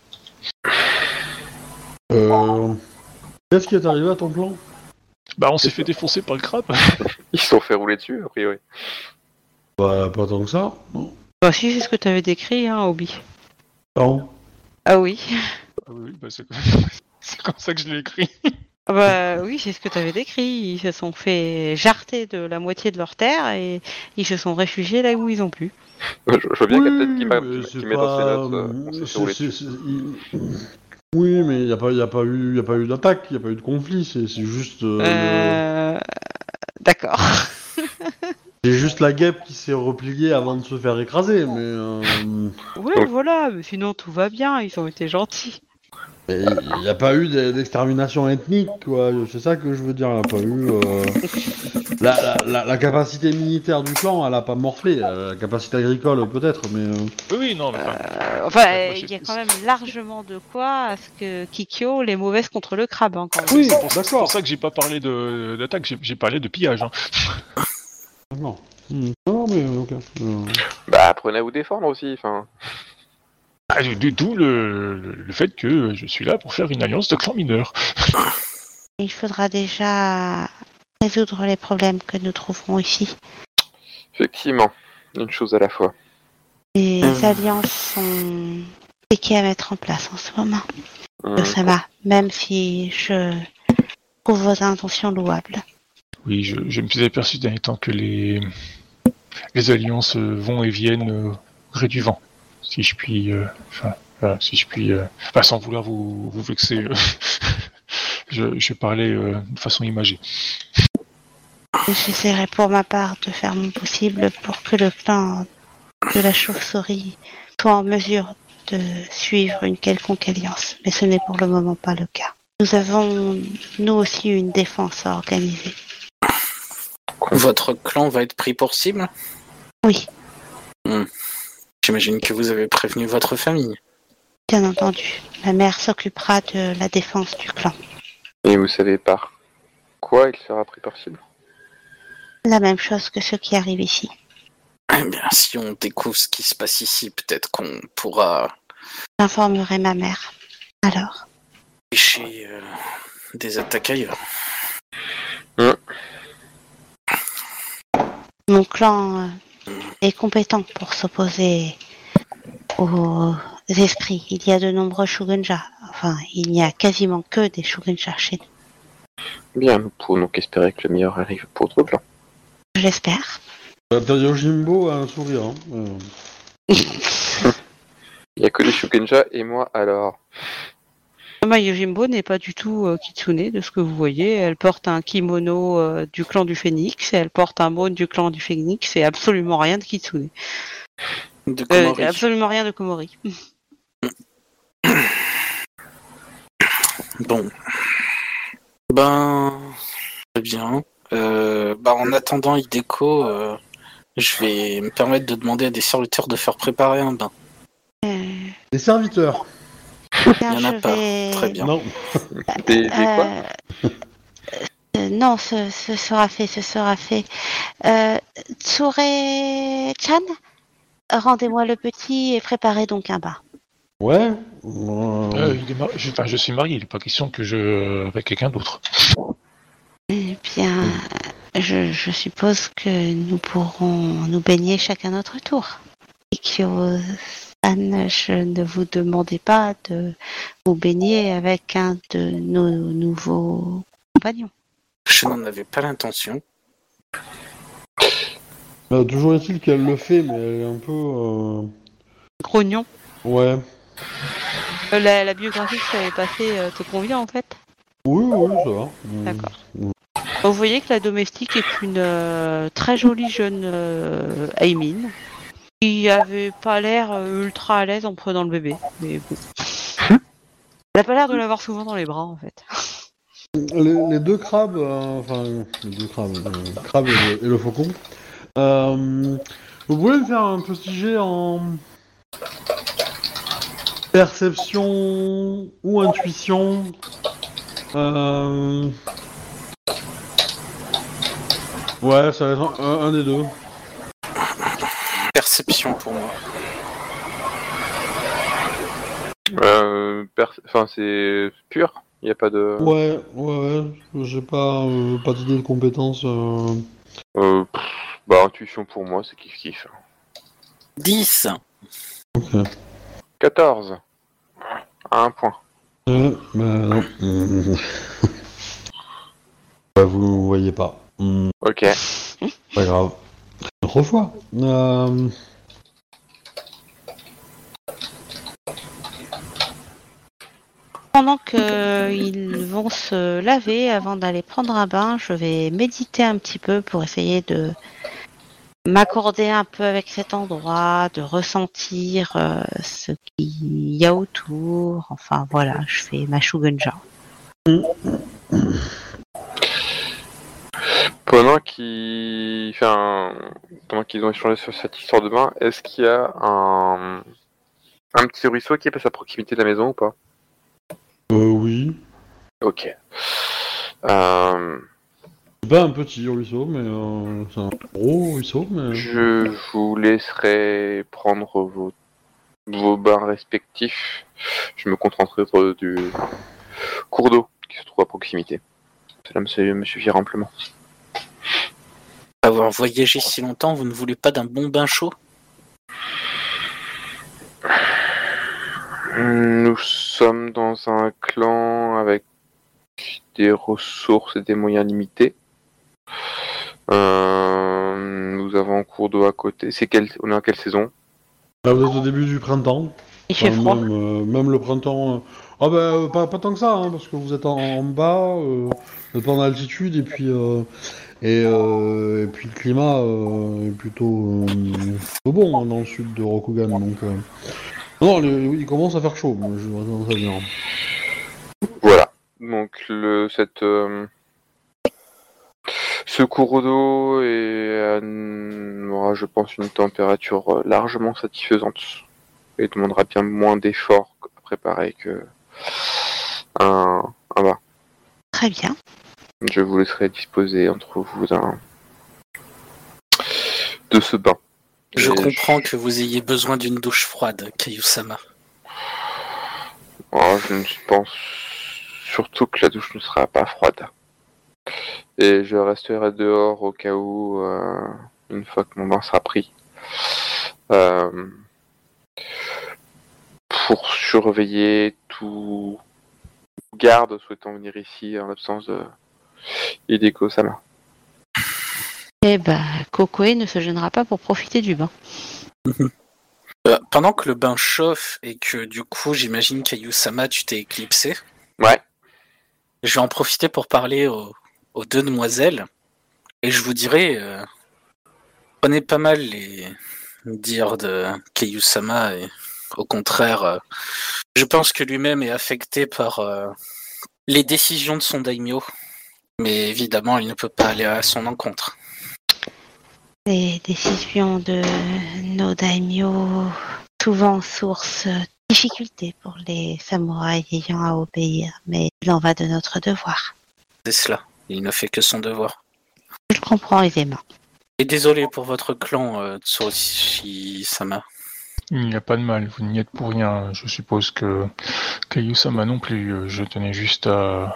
Euh... Qu'est-ce qui est arrivé à ton clan? Bah, on s'est fait défoncer par le crabe. Ils se sont fait rouler dessus, a priori. Bah, pas tant que ça, non. Bah si, c'est ce que tu avais décrit, hein, Obi. Non. Ah oui. Ah oui, bah, c'est... c'est comme ça que je l'ai écrit. Ah bah oui, c'est ce que tu avais décrit. Ils se sont fait jarter de la moitié de leur terre et ils se sont réfugiés là où ils ont pu. Je, je veux bien Captain qui, m'a- mais qui, c'est qui met dans ses pas- notes. euh, on s'est fait c'est- rouler c'est- dessus. c'est- il- Oui, mais il n'y a, pas- y a pas eu, y a pas eu d'attaque, il n'y a pas eu de conflit, c'est c'est juste... euh, Euh... D'accord. le- C'est juste la guêpe qui s'est repliée avant de se faire écraser, mais... euh, Ouais, Donc- voilà, mais sinon tout va bien, ils ont été gentils. Il n'y a pas eu d'e- d'extermination ethnique, quoi. C'est ça que je veux dire. Il n'y a pas eu. euh, La, la, la, la capacité militaire du clan, elle a pas morflé. La capacité agricole, peut-être, mais. euh, Oui, oui, non, mais enfin, Euh, enfin, Ouais, moi, il y j'ai- a quand même largement de quoi à ce que Kikyo les mauvaises contre le crabe, hein, quand même. Oui, c'est pour, c'est d'accord. pour ça que j'ai pas parlé de, d'attaque, j'ai, j'ai parlé de pillage. Hein. Non. Hmm. Non, mais ok. Euh, Bah, apprenez à vous défendre aussi. Enfin, Ah, du- du- D'où le, le, le fait que je suis là pour faire une alliance de clans mineurs. Il faudra déjà résoudre les problèmes que nous trouverons ici. effectivement, une chose à la fois. Les Hum. alliances sont compliquées à mettre en place en ce moment. Hum, Ça va, même si je trouve vos intentions louables. Oui, je, je me suis aperçu d'un temps que les, les alliances euh, vont et viennent euh, au gré du vent, si je puis, euh, enfin, voilà, si je puis, euh, enfin, sans vouloir vous, vous vexer, euh, je, je parlais euh, de façon imagée. J'essaierai pour ma part de faire mon possible pour que le clan de la chauve-souris soit en mesure de suivre une quelconque alliance, mais ce n'est pour le moment pas le cas. Nous avons, nous aussi, une défense à organiser. Votre clan va être pris pour cible? Oui, J'imagine que vous avez prévenu votre famille. bien entendu. Ma mère s'occupera de la défense du clan. Et vous savez par quoi il sera pris par cible? La même chose que ce qui arrive ici. Eh bien, si on découvre ce qui se passe ici, peut-être qu'on pourra J'informerai ma mère. Alors, empêcher euh, des attaques ailleurs. mon clan euh, est compétent pour s'opposer aux esprits. Il y a de nombreux Shugenja. Enfin, il n'y a quasiment que des Shugenja chez nous. Bien, nous pouvons donc espérer que le meilleur arrive pour notre clan. Je l'espère. T'as Yojimbo a un sourire. Hein. Euh, Il n'y a que les Shugenja et moi alors. Ma Yojimbo n'est pas du tout euh, kitsune de ce que vous voyez. Elle porte un kimono euh, du clan du Phénix, et elle porte un mode du clan du Phénix, et absolument rien de kitsune. De Euh, Komori. absolument rien de Komori. Bon. Ben, très bien. Euh, bah, en attendant Hideko, euh, je vais me permettre de demander à des serviteurs de faire préparer un bain. Euh, Les serviteurs. Il n'y en a je pas. vais- Très bien. Non. Des, des quoi Euh, euh, non, ce, ce sera fait, ce sera fait. Euh, Tsure-chan, rendez-moi le petit et préparez donc un bain. Ouais. euh, Euh, il est mar- je, enfin, je suis marié, il n'est pas question que je. Avec quelqu'un d'autre. Eh bien, je, je suppose que nous pourrons nous baigner chacun notre tour. Et Kyo-san, je ne vous demandais pas de vous baigner avec un de nos nouveaux compagnons. Je n'en avais pas l'intention. euh, toujours est-il qu'elle le fait, mais elle est un peu. euh, Grognon. Ouais. Euh, la, la biographie que je t'avais passée euh, te convient en fait? Oui, oui, ça va. Mm. D'accord. Vous voyez que la domestique est une euh, très jolie jeune euh, Aimin qui avait pas l'air euh, ultra à l'aise en prenant le bébé, mais bon. Elle a pas l'air de l'avoir souvent dans les bras en fait. Les, les deux crabes, euh, enfin, les deux crabes, le crabe et le, et le faucon. Euh, vous pouvez me faire un petit jet en perception ou intuition. Euh... Ouais, ça va être un, un des deux. Perception pour moi. euh, per- Enfin, c'est pur. Il n'y a pas de. Ouais, ouais, ouais. J'ai pas, euh, pas d'idée de compétences. Euh... Euh, pff, bah, intuition pour moi, c'est kiff kiff. dix. Ok. quatorze. À un point. Euh, bah non. Mm. Bah, vous voyez pas. Mm, Ok. pas grave. Une autre fois. Euh... Pendant qu'ils vont se laver avant d'aller prendre un bain, je vais méditer un petit peu pour essayer de m'accorder un peu avec cet endroit, de ressentir euh, ce qu'il y a autour. Enfin voilà, je fais ma Shugenja. Pendant qu'ils, enfin, pendant qu'ils ont échangé sur cette histoire de bain, est-ce qu'il y a un, un petit ruisseau qui passe à proximité de la maison ou pas? Euh, oui. Ok. Euh, C'est pas un petit ruisseau, mais euh, c'est un gros ruisseau, mais... je vous laisserai prendre vos, vos bains respectifs. Je me concentrerai sur du cours d'eau qui se trouve à proximité. Cela me, me suffira amplement. Avoir voyagé si longtemps, vous ne voulez pas d'un bon bain chaud? Nous sommes dans un clan avec des ressources et des moyens limités. Euh, nous avons un cours d'eau à côté. C'est quel... On est en quelle saison? Là, vous êtes au début du printemps. Il fait Enfin, froid. Même, euh, même le printemps... euh, Ah bah, euh, pas, pas tant que ça, hein, parce que vous êtes en, en bas, euh, vous êtes pas en altitude, et puis... euh, Et, euh, et puis le climat euh, est plutôt, euh, plutôt bon hein, dans le sud de Rokugan, donc... euh, Non, le- il commence à faire chaud, moi, je vois tendance à dire. Voilà. Donc le cette euh, ce cours d'eau est, euh, aura, je pense, une température euh, largement satisfaisante et demandera bien moins d'efforts à préparer que un, un bain. Très bien. Je vous laisserai disposer entre vous d'un de ce bain. Je Et comprends que vous ayez besoin d'une douche froide, Kayu-sama. Oh, je pense surtout que la douche ne sera pas froide. Et je resterai dehors au cas où, euh, une fois que mon bain sera pris, euh, pour surveiller tout garde souhaitant venir ici en l'absence de Hideko-sama. Eh ben, Kokoe ne se gênera pas pour profiter du bain. Euh, pendant que le bain chauffe et que du coup j'imagine Kayu-sama tu t'es éclipsé, Ouais. je vais en profiter pour parler aux, aux deux demoiselles et je vous dirai, euh, prenez pas mal les dires de Kayu-sama et au contraire, euh, je pense que lui-même est affecté par euh, les décisions de son daimyo, mais évidemment il ne peut pas aller à son encontre. Les décisions de nos daimyo, souvent source difficulté pour les samouraïs ayant à obéir, mais il en va de notre devoir. C'est cela. Il ne fait que son devoir. Je le comprends aisément. Et désolé pour votre clan, euh, Tsurushi-sama. Il n'y a pas de mal, vous n'y êtes pour rien. Je suppose que Kayu-sama non plus. Je tenais juste à,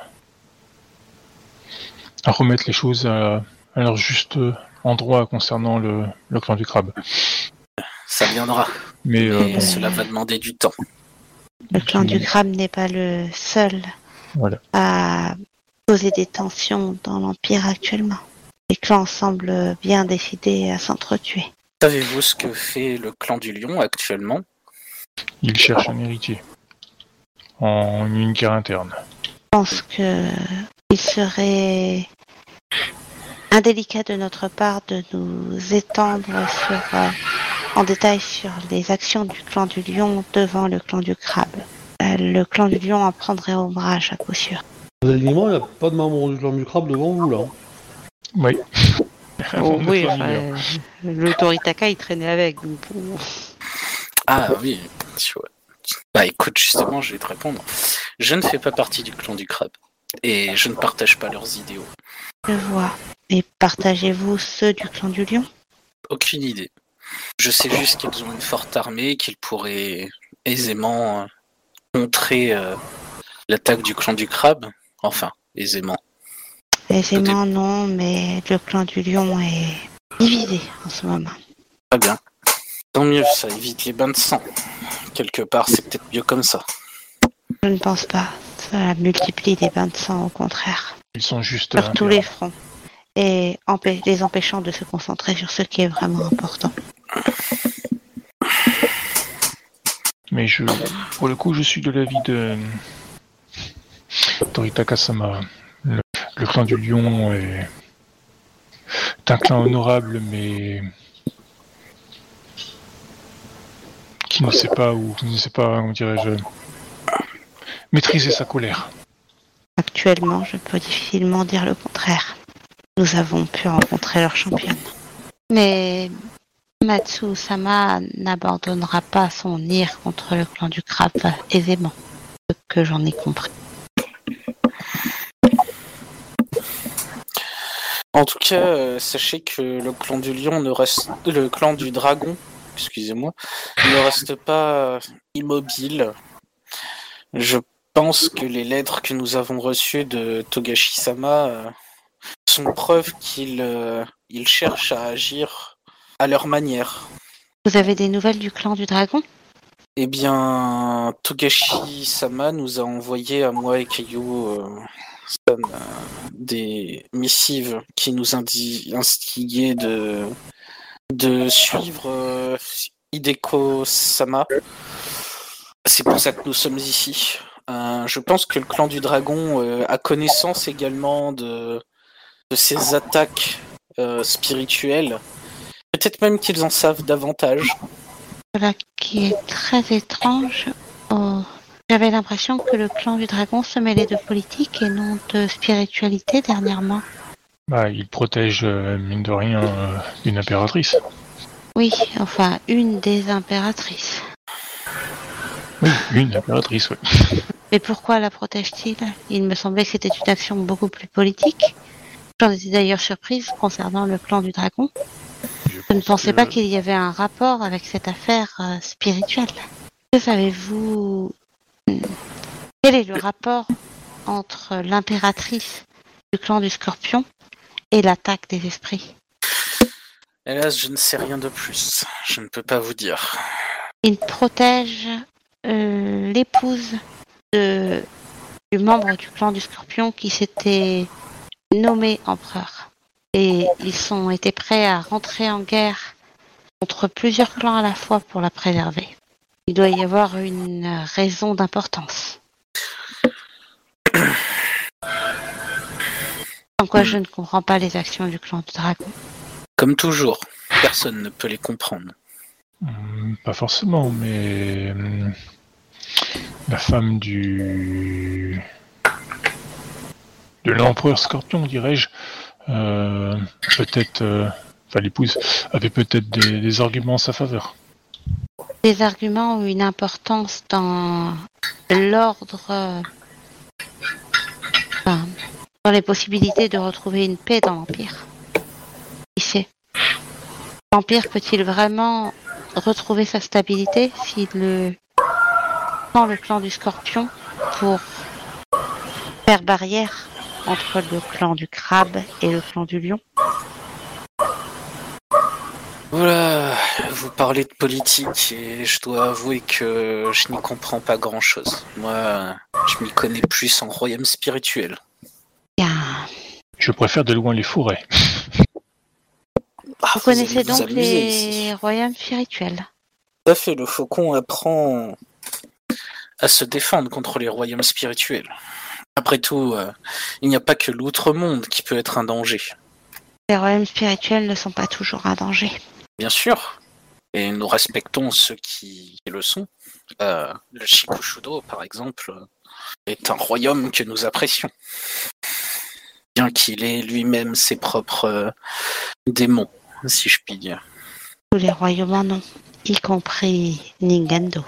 à remettre les choses à, à leur juste endroit concernant le, le clan du crabe. Ça viendra. Mais, euh, Mais bon, cela va demander du temps. Le clan du crabe n'est pas le seul voilà. à causer des tensions dans l'Empire actuellement. Les clans semblent bien décidés à s'entretuer. Savez-vous ce que fait le clan du lion actuellement? Il cherche un héritier en une guerre interne. Je pense que il serait indélicat de notre part de nous étendre sur, euh, en détail sur les actions du clan du lion devant le clan du crabe. Euh, le clan du lion en prendrait ombrage à coup sûr. Vous avez dit, il n'y a pas de membre du clan du crabe devant vous, là. Oui. Oh, oui, Notre enfin, mineur. euh, le Toritaka il traînait avec. Donc, bon. Ah oui, tu vois. Bah écoute, justement, je vais te répondre. Je ne fais pas partie du clan du crabe. Et je ne partage pas leurs idéaux. Je vois. Et partagez-vous ceux du clan du lion? Aucune idée. Je sais juste qu'ils ont une forte armée, qu'ils pourraient aisément euh, contrer euh, l'attaque du clan du crabe. Enfin, aisément. Aisément non, mais le clan du lion est divisé en ce moment. Très bien. Tant mieux, ça évite les bains de sang. Quelque part, c'est peut-être mieux comme ça. Je ne pense pas. Ça multiplie les bains de sang, au contraire. Ils sont juste Sur tous impériaux. les fronts. Et empê- les empêchant de se concentrer sur ce qui est vraiment important. Mais je, pour le coup, je suis de l'avis de Toritaka-sama. Le, le clan du lion est, est un clan honorable, mais qui ne sait pas ou qui ne sait pas, comment dirais-je, maîtriser sa colère. Actuellement, je peux difficilement dire le contraire. Nous avons pu rencontrer leur championne. Mais Matsu-sama n'abandonnera pas son ire contre le clan du crabe aisément, ce que j'en ai compris. En tout cas, euh, sachez que le clan du lion ne reste, le clan du dragon, excusez-moi, ne reste pas immobile. Je pense que les lettres que nous avons reçues de Togashi-sama euh, sont preuve qu'ils euh, ils cherchent à agir à leur manière. Vous avez des nouvelles du clan du dragon? Eh bien, Togashi-sama nous a envoyé à moi et Kayu euh, San, euh, des missives qui nous indi- instiguaient de, de suivre euh, Hideko-sama. C'est pour ça que nous sommes ici. Euh, je pense que le clan du dragon euh, a connaissance également de, de ces attaques euh, spirituelles. Peut-être même qu'ils en savent davantage. Cela qui est très étrange. Oh, j'avais l'impression que le clan du dragon se mêlait de politique et non de spiritualité dernièrement. Bah, il protège, euh, mine de rien, euh, une impératrice. Oui, enfin, une des impératrices. Oui, une impératrice, oui. Mais pourquoi la protège-t-il? Il me semblait que c'était une action beaucoup plus politique. J'en étais d'ailleurs surprise concernant le clan du dragon. Je ne pensais pas qu'il y avait un rapport avec cette affaire euh, spirituelle. Que savez-vous? Quel est le rapport entre l'impératrice du clan du Scorpion et l'attaque des esprits? Hélas, je ne sais rien de plus. Je ne peux pas vous dire. Il protège euh, l'épouse de, du membre du clan du Scorpion qui s'était nommé empereur. Et ils ont été prêts à rentrer en guerre contre plusieurs clans à la fois pour la préserver. Il doit y avoir une raison d'importance. En quoi je ne comprends pas les actions du clan du dragon. Comme toujours, personne ne peut les comprendre. Hum, Pas forcément, mais hum, la femme du de l'empereur Scorpion, dirais-je, euh, peut-être, euh, enfin l'épouse avait peut-être des, des arguments en sa faveur. Ces arguments ont une importance dans l'ordre, euh, enfin, dans les possibilités de retrouver une paix dans l'Empire. Qui sait? L'Empire peut-il vraiment retrouver sa stabilité si le prend le clan du Scorpion pour faire barrière entre le clan du Crabe et le clan du Lion? Voilà, vous parlez de politique et je dois avouer que je n'y comprends pas grand-chose. Moi, je m'y connais plus en royaume spirituel. Bien. Je préfère de loin les forêts. Ah, Vous connaissez allez vous donc amuser les ici. royaumes spirituels? Tout à fait, le faucon apprend à se défendre contre les royaumes spirituels. Après tout, euh, il n'y a pas que l'outre-monde qui peut être un danger. Les royaumes spirituels ne sont pas toujours un danger. Bien sûr, et nous respectons ceux qui le sont. Euh, le Shikushudo, par exemple, est un royaume que nous apprécions. Bien qu'il ait lui-même ses propres euh, démons, si je puis dire. Tous les royaumes en ont, y compris Ningendo.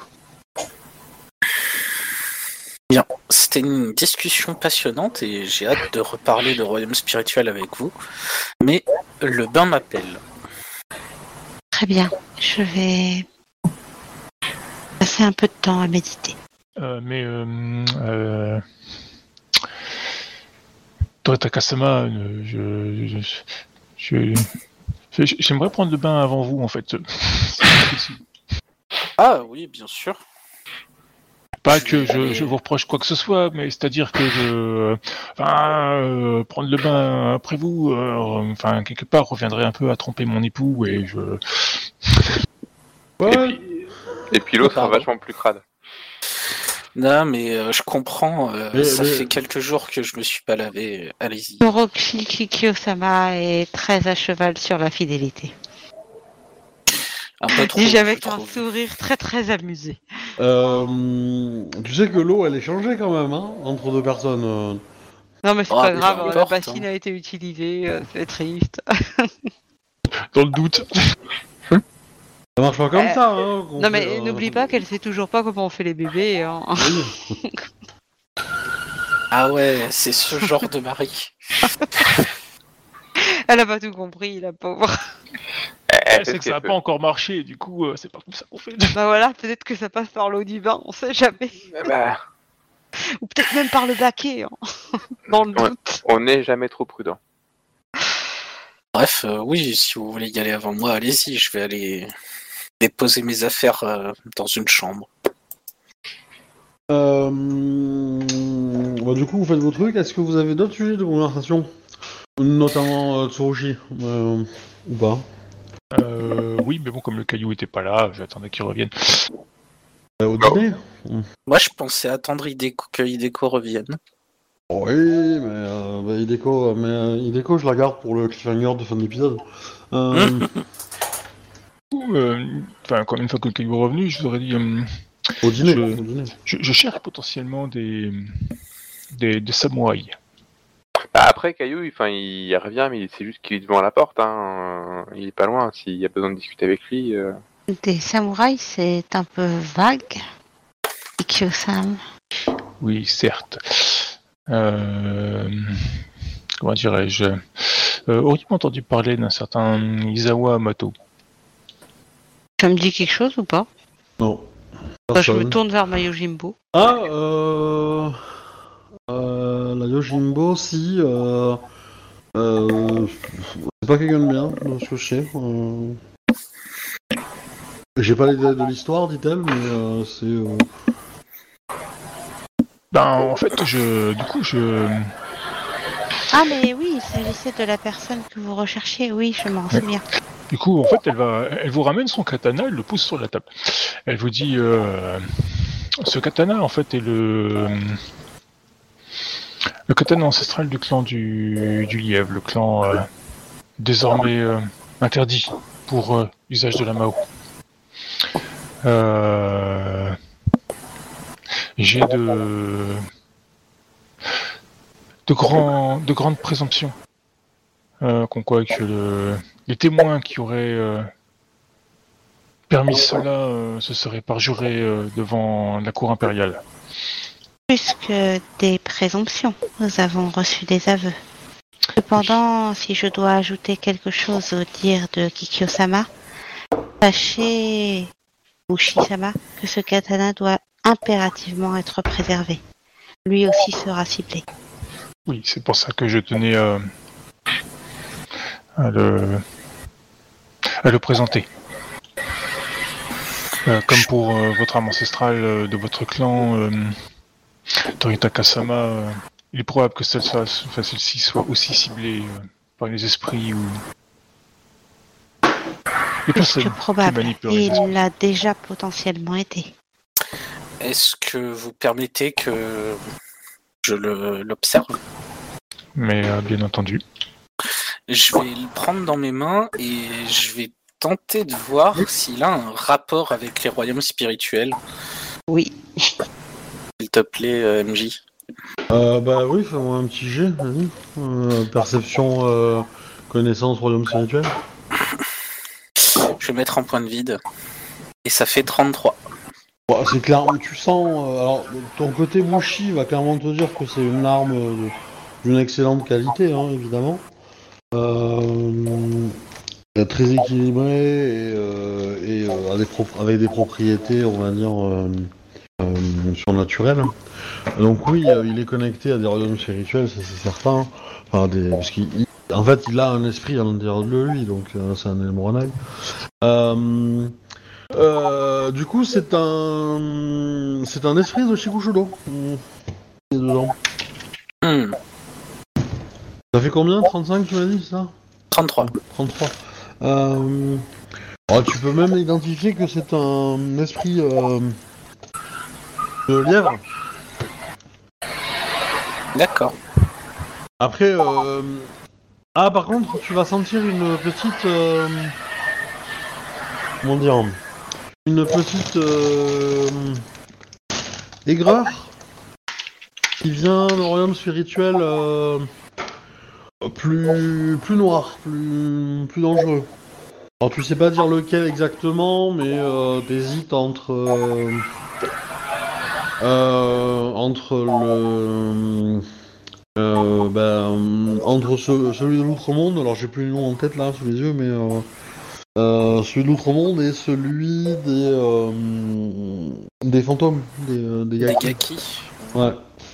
Bien, c'était une discussion passionnante et j'ai hâte de reparler de royaume spirituel avec vous. Mais le bain m'appelle. Très bien, je vais passer un peu de temps à méditer. Euh, mais euh, euh, toi, Takasama, euh, je, je, je, je- j'aimerais prendre le bain avant vous, en fait. C'est possible. Ah oui, bien sûr. Pas Je que vais je, aller- je vous reproche quoi que ce soit, mais c'est-à-dire que je, enfin, euh, prendre le bain après vous, euh, enfin, quelque part, reviendrait un peu à tromper mon époux et je. Ouais, Et puis, et puis l'eau sera Pardon. vachement plus crade. Non, mais euh, je comprends. euh, Mais- ça mais- fait quelques jours que je me suis pas lavé. Allez-y. Orochi Kikyo-sama est très à cheval sur la fidélité. Un peu trop. Dis-je je avec un trouve. sourire très très amusé. Euh, tu sais que l'eau, elle est changée quand même, hein, entre deux personnes. euh. Non mais c'est Ah, pas peu grave, hein, la importe, bassine hein. a été utilisée, euh, c'est triste. Dans le doute. Ça marche pas comme Euh, ça, hein. qu'on Non fait, mais euh, n'oublie pas qu'elle sait toujours pas comment on fait les bébés. Hein. oui. Ah ouais, c'est ce genre de mari. Elle a pas tout compris, la pauvre. Elle fait C'est ce que ça n'a qu'elle pas peut. encore marché, du coup, euh, c'est pas comme ça qu'on fait. Bah voilà, peut-être que ça passe par l'eau du bain, on sait jamais. Eh ben, Ou peut-être même par le baquet, hein. Dans le Ouais. doute. on n'est jamais trop prudent. Bref, euh, oui, si vous voulez y aller avant moi, allez-y. Je vais aller déposer mes affaires euh, dans une chambre. Euh, bah, du coup, vous faites vos trucs. Est-ce que vous avez d'autres sujets de conversation? Notamment euh, Tsurushi, euh, ou pas? Euh, oui, mais bon, comme le caillou était pas là, j'attendais qu'il revienne. Euh, au dîner? Moi, je pensais attendre Hideko, que Hideko revienne. Oui, mais euh, bah, Hideko, mais euh, Hideko, je la garde pour le cliffhanger de fin d'épisode. Euh, Ou, euh, Enfin, quand une fois que le caillou est revenu, je vous aurais dit, euh, au dîner, Je- au dîner. je, je cherche potentiellement des, des, des samouraïs. Bah, après, Caillou, il, enfin, il revient, mais c'est juste qu'il est devant la porte. Hein. Il est pas loin. S'il y a besoin de discuter avec lui. euh, Des samouraïs, c'est un peu vague. Kikyo-sama. Oui, certes. Euh, comment dirais-je euh, Auriez-vous entendu parler d'un certain Isawa Amato? Ça me dit quelque chose ou pas? Non. Bah, je me Personne. tourne vers ma Yojimbo. Ah, euh... euh, la Yojimbo, si... Euh... Euh... C'est pas quelqu'un de bien, de ce que je sais. Euh... J'ai pas les détails de l'histoire, dit-elle, mais euh, c'est... Euh... Ben, en fait, je, du coup, je, Ah mais oui, il s'agissait de la personne que vous recherchiez, oui, je m'en Ouais. souviens. du coup, en fait, elle va, elle vous ramène son katana, elle le pousse sur la table. Elle vous dit, euh, ce katana, en fait, est le, le katana ancestral du clan du, du lièvre, le clan euh, désormais euh, interdit pour euh, l'usage de la Mao. Euh, J'ai de, de, grands, de grandes présomptions. Euh, qu'on quoi que le, les témoins qui auraient euh, Permis cela, euh, ce serait parjuré euh, devant la cour impériale. Plus que des présomptions, nous avons reçu des aveux. Cependant, si je dois ajouter quelque chose au dire de Kikyo-sama, sachez, Ushi-sama, que ce katana doit impérativement être préservé. Lui aussi sera ciblé. Oui, c'est pour ça que je tenais euh, à, le, à le présenter. Euh, comme pour euh, votre âme ancestrale euh, de votre clan, euh, Toritaka-sama, euh, il est probable que celle- enfin, celle-ci soit aussi ciblée euh, par les esprits ou les Plus personnes que qui probable. manipulent les esprits. Il l'a déjà potentiellement été. Est-ce que vous permettez que je le, l'observe? Mais euh, bien entendu. Je vais le prendre dans mes mains et je vais tenter de voir s'il a un rapport avec les royaumes spirituels. Oui. S'il te plaît, euh, M J. Euh, bah oui, fais-moi un petit jet, vas-y. Euh, perception, euh, connaissance, royaume spirituel. Je vais mettre en point de vide. Et ça fait trente-trois. Bon, c'est clair, tu sens. Euh, alors, ton côté Mushi va clairement te dire que c'est une arme euh, d'une excellente qualité, hein, évidemment. Euh, très équilibrée et, euh, et euh, avec, pro- avec des propriétés, on va dire, euh, euh, surnaturelles. Donc, oui, euh, il est connecté à des royaumes spirituels, ça c'est certain. Enfin, des, parce qu'il, il- en fait, il a un esprit à l'intérieur de lui, donc euh, c'est un élément renal. Euh. Euh, du coup, c'est un, c'est un esprit de Shikushudo. Mmh. Il est dedans. Hmm, Ça fait combien? trente-cinq, tu m'as dit, c'est ça? trente-trois. trente-trois. Euh... oh, tu peux même identifier que c'est un esprit euh, de lièvre. D'accord. Après, euh... ah, par contre, tu vas sentir une petite, euh... comment dire, une petite euh... aigreur qui vient d'un royaume spirituel. Euh... Plus, plus noir, plus, plus dangereux. Alors tu sais pas dire lequel exactement, mais euh, t'hésites entre euh, euh, entre le euh, ben, entre ce- celui de l'Outre-Monde. Alors j'ai plus le nom en tête là sous les yeux, mais euh, euh, celui de l'Outre-Monde et celui des euh, des fantômes, des euh, des Des gaki. gaki. Ouais.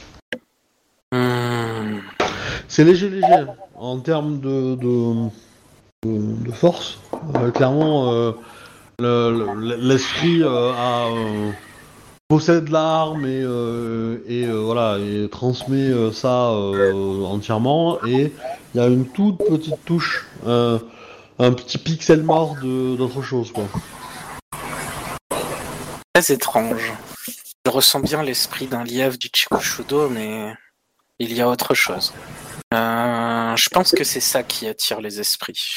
Hmm, C'est léger, léger en termes de de, de, de force. Euh, clairement. Euh, Le- le- l'esprit euh, a, euh, possède l'arme et, euh, et euh, voilà et transmet euh, ça euh, entièrement et il y a une toute petite touche, euh, un petit pixel mort de d'autre chose quoi. Très étrange. Je ressens bien l'esprit d'un lièvre du Chikushudo, mais il y a autre chose. Euh, je pense que c'est ça qui attire les esprits.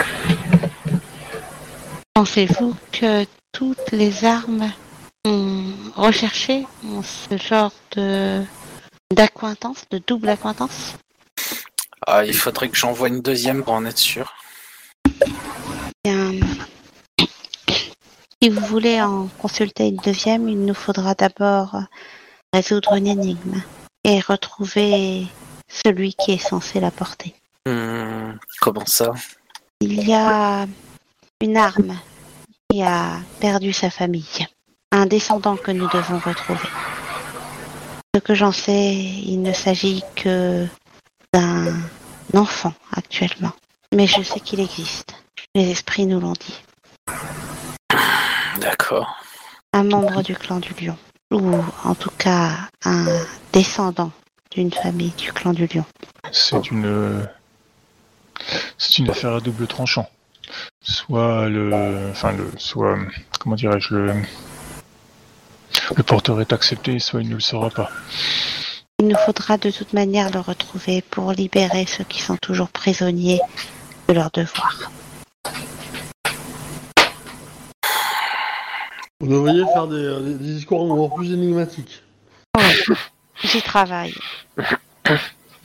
Pensez-vous que toutes les armes ont recherché ont ce genre de d'acquaintance, de double acquaintance? Ah, il faudrait que j'envoie une deuxième pour en être sûr. Bien. Si vous voulez en consulter une deuxième, il nous faudra d'abord résoudre une énigme et retrouver celui qui est censé la porter. Hmm, comment ça? Il y a une arme qui a perdu sa famille, un descendant que nous devons retrouver. Ce que j'en sais, il ne s'agit que d'un enfant actuellement, mais je sais qu'il existe. Les esprits nous l'ont dit. D'accord. Un membre du clan du lion, ou en tout cas un descendant d'une famille du clan du lion. C'est une, c'est une affaire à double tranchant. Soit le, enfin le, soit, comment dirais-je, le, le porteur est accepté, soit il ne le sera pas. Il nous faudra de toute manière le retrouver pour libérer ceux qui sont toujours prisonniers de leur devoir. Vous devriez faire des, des- des discours encore plus énigmatiques. Oui, j'y travaille.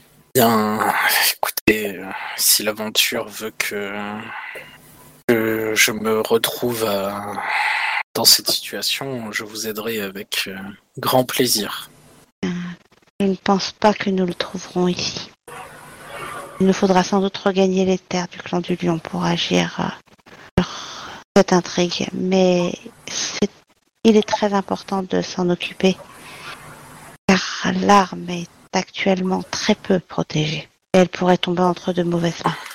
Bien, écoutez, euh, si l'aventure veut que, que je, je me retrouve à- dans cette situation, je vous aiderai avec euh, grand plaisir. Je ne pense pas que nous le trouverons ici. Il nous faudra sans doute regagner les terres du clan du Lion pour agir euh, sur cette intrigue, mais c'est- il est très important de s'en occuper, car l'arme est actuellement très peu protégée. Elle pourrait tomber entre de mauvaises mains.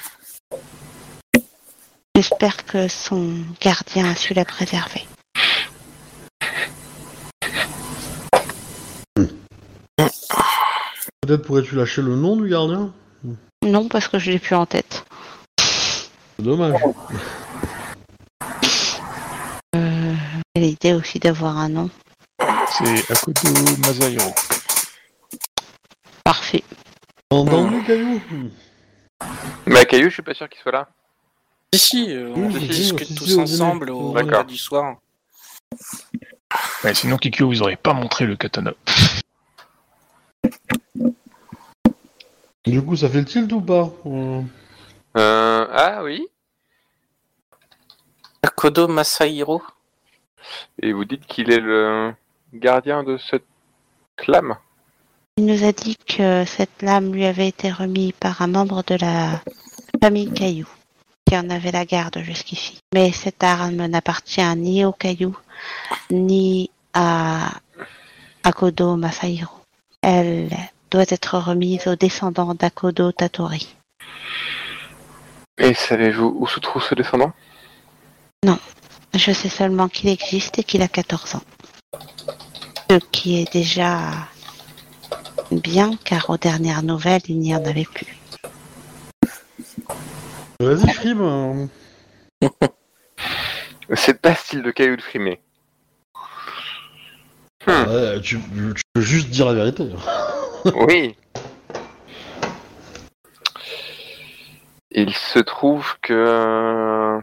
J'espère que son gardien a su la préserver. Peut-être pourrais-tu lâcher le nom du gardien? Non, parce que je l'ai plus en tête. C'est dommage. Euh, j'ai l'idée aussi d'avoir un nom. C'est Akodo Masahiro. Parfait. Entendu, Caillou? Bah, Caillou, je suis pas sûr qu'il soit là. Si, si, euh, on Oui, si, discute si, tous si, au ensemble dîner. au D'accord. repas du soir. Ouais, sinon, Kikyo, vous aurez pas montré le katana. Du coup, ça fait le tilt ou pas? Euh, Euh, ah oui. Akodo Masahiro. Et vous dites qu'il est le gardien de cette lame. Il nous a dit que cette lame lui avait été remise par un membre de la famille Caillou, qui en avait la garde jusqu'ici. Mais cette arme n'appartient ni au Caillou, ni à Akodo Masahiro. Elle doit être remise aux descendants d'Akodo Tatori. Et savez-vous où se trouve ce descendant? Je sais seulement qu'il existe et qu'il a quatorze ans. Ce qui est déjà bien, car aux dernières nouvelles, il n'y en avait plus. Vas-y, Frib. euh, C'est pas style de Caillou de frimer. Hmm. ouais, tu, tu peux juste dire la vérité. Oui. Il se trouve que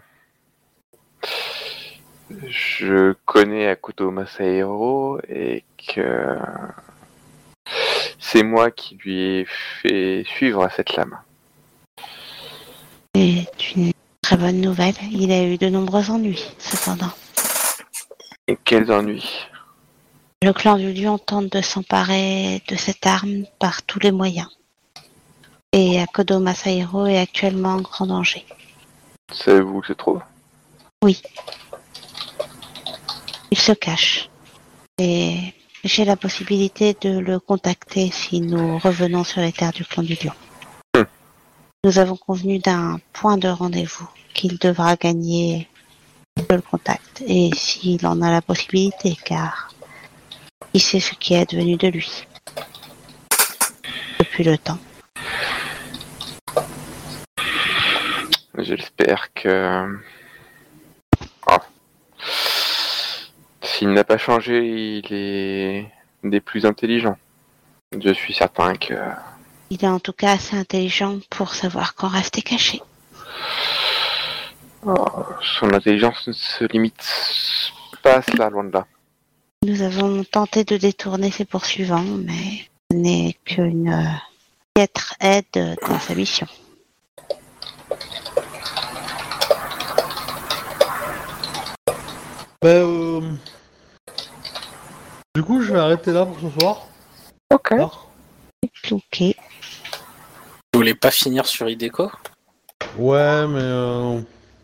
je connais Akodo Masahiro et que c'est moi qui lui ai fait suivre cette lame. C'est une très bonne nouvelle. Il a eu de nombreux ennuis, cependant. Et quels ennuis. Le clan du Lion tente de s'emparer de cette arme par tous les moyens. Et Akodo Masahiro est actuellement en grand danger. Savez-vous où il se trouve? Oui. Il se cache. Et j'ai la possibilité de le contacter si nous revenons sur les terres du clan du Lion. Hmm. Nous avons convenu d'un point de rendez-vous qu'il devra gagner. Je le contacte. Et s'il en a la possibilité, car il sait ce qui est advenu de lui. Depuis le temps. J'espère que... Ah. S'il n'a pas changé, il est des plus intelligents. Je suis certain que... Il est en tout cas assez intelligent pour savoir qu'en rester caché. son intelligence ne se limite pas à cela, loin de là. Nous avons tenté de détourner ses poursuivants, mais ce n'est qu'une euh, piètre aide dans sa mission. Bah, euh... Du coup, je vais arrêter là pour ce soir. Ok. Alors, Ok. Vous voulez pas finir sur Hideko? ouais, mais euh...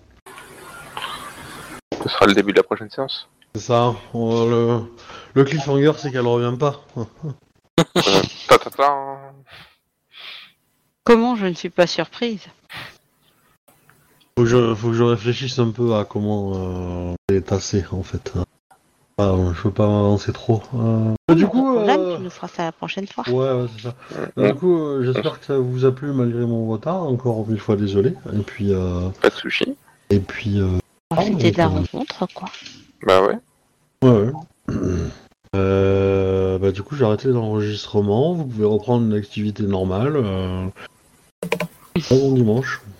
Ce sera le début de la prochaine séance. c'est ça. on- le... le cliffhanger, c'est qu'elle revient pas. Euh, ta, ta, ta. Comment je ne suis pas surprise? Faut que je, faut que je réfléchisse un peu à comment euh, les tasser, en fait. Ah, je peux pas m'avancer trop. Euh... bah, du Pas de coup, problème, euh... tu nous feras ça la prochaine fois. ouais, ouais, c'est ça. Bah, du coup, euh, j'espère que ça vous a plu malgré mon retard. Encore une fois, désolé. Et puis, euh... Pas de sushi. et puis, euh... Profiter de la euh, rencontre, quoi. Bah ouais. ouais. ouais. Euh... Bah, du coup, j'ai arrêté l'enregistrement. Vous pouvez reprendre une activité normale. Euh... Bon dimanche.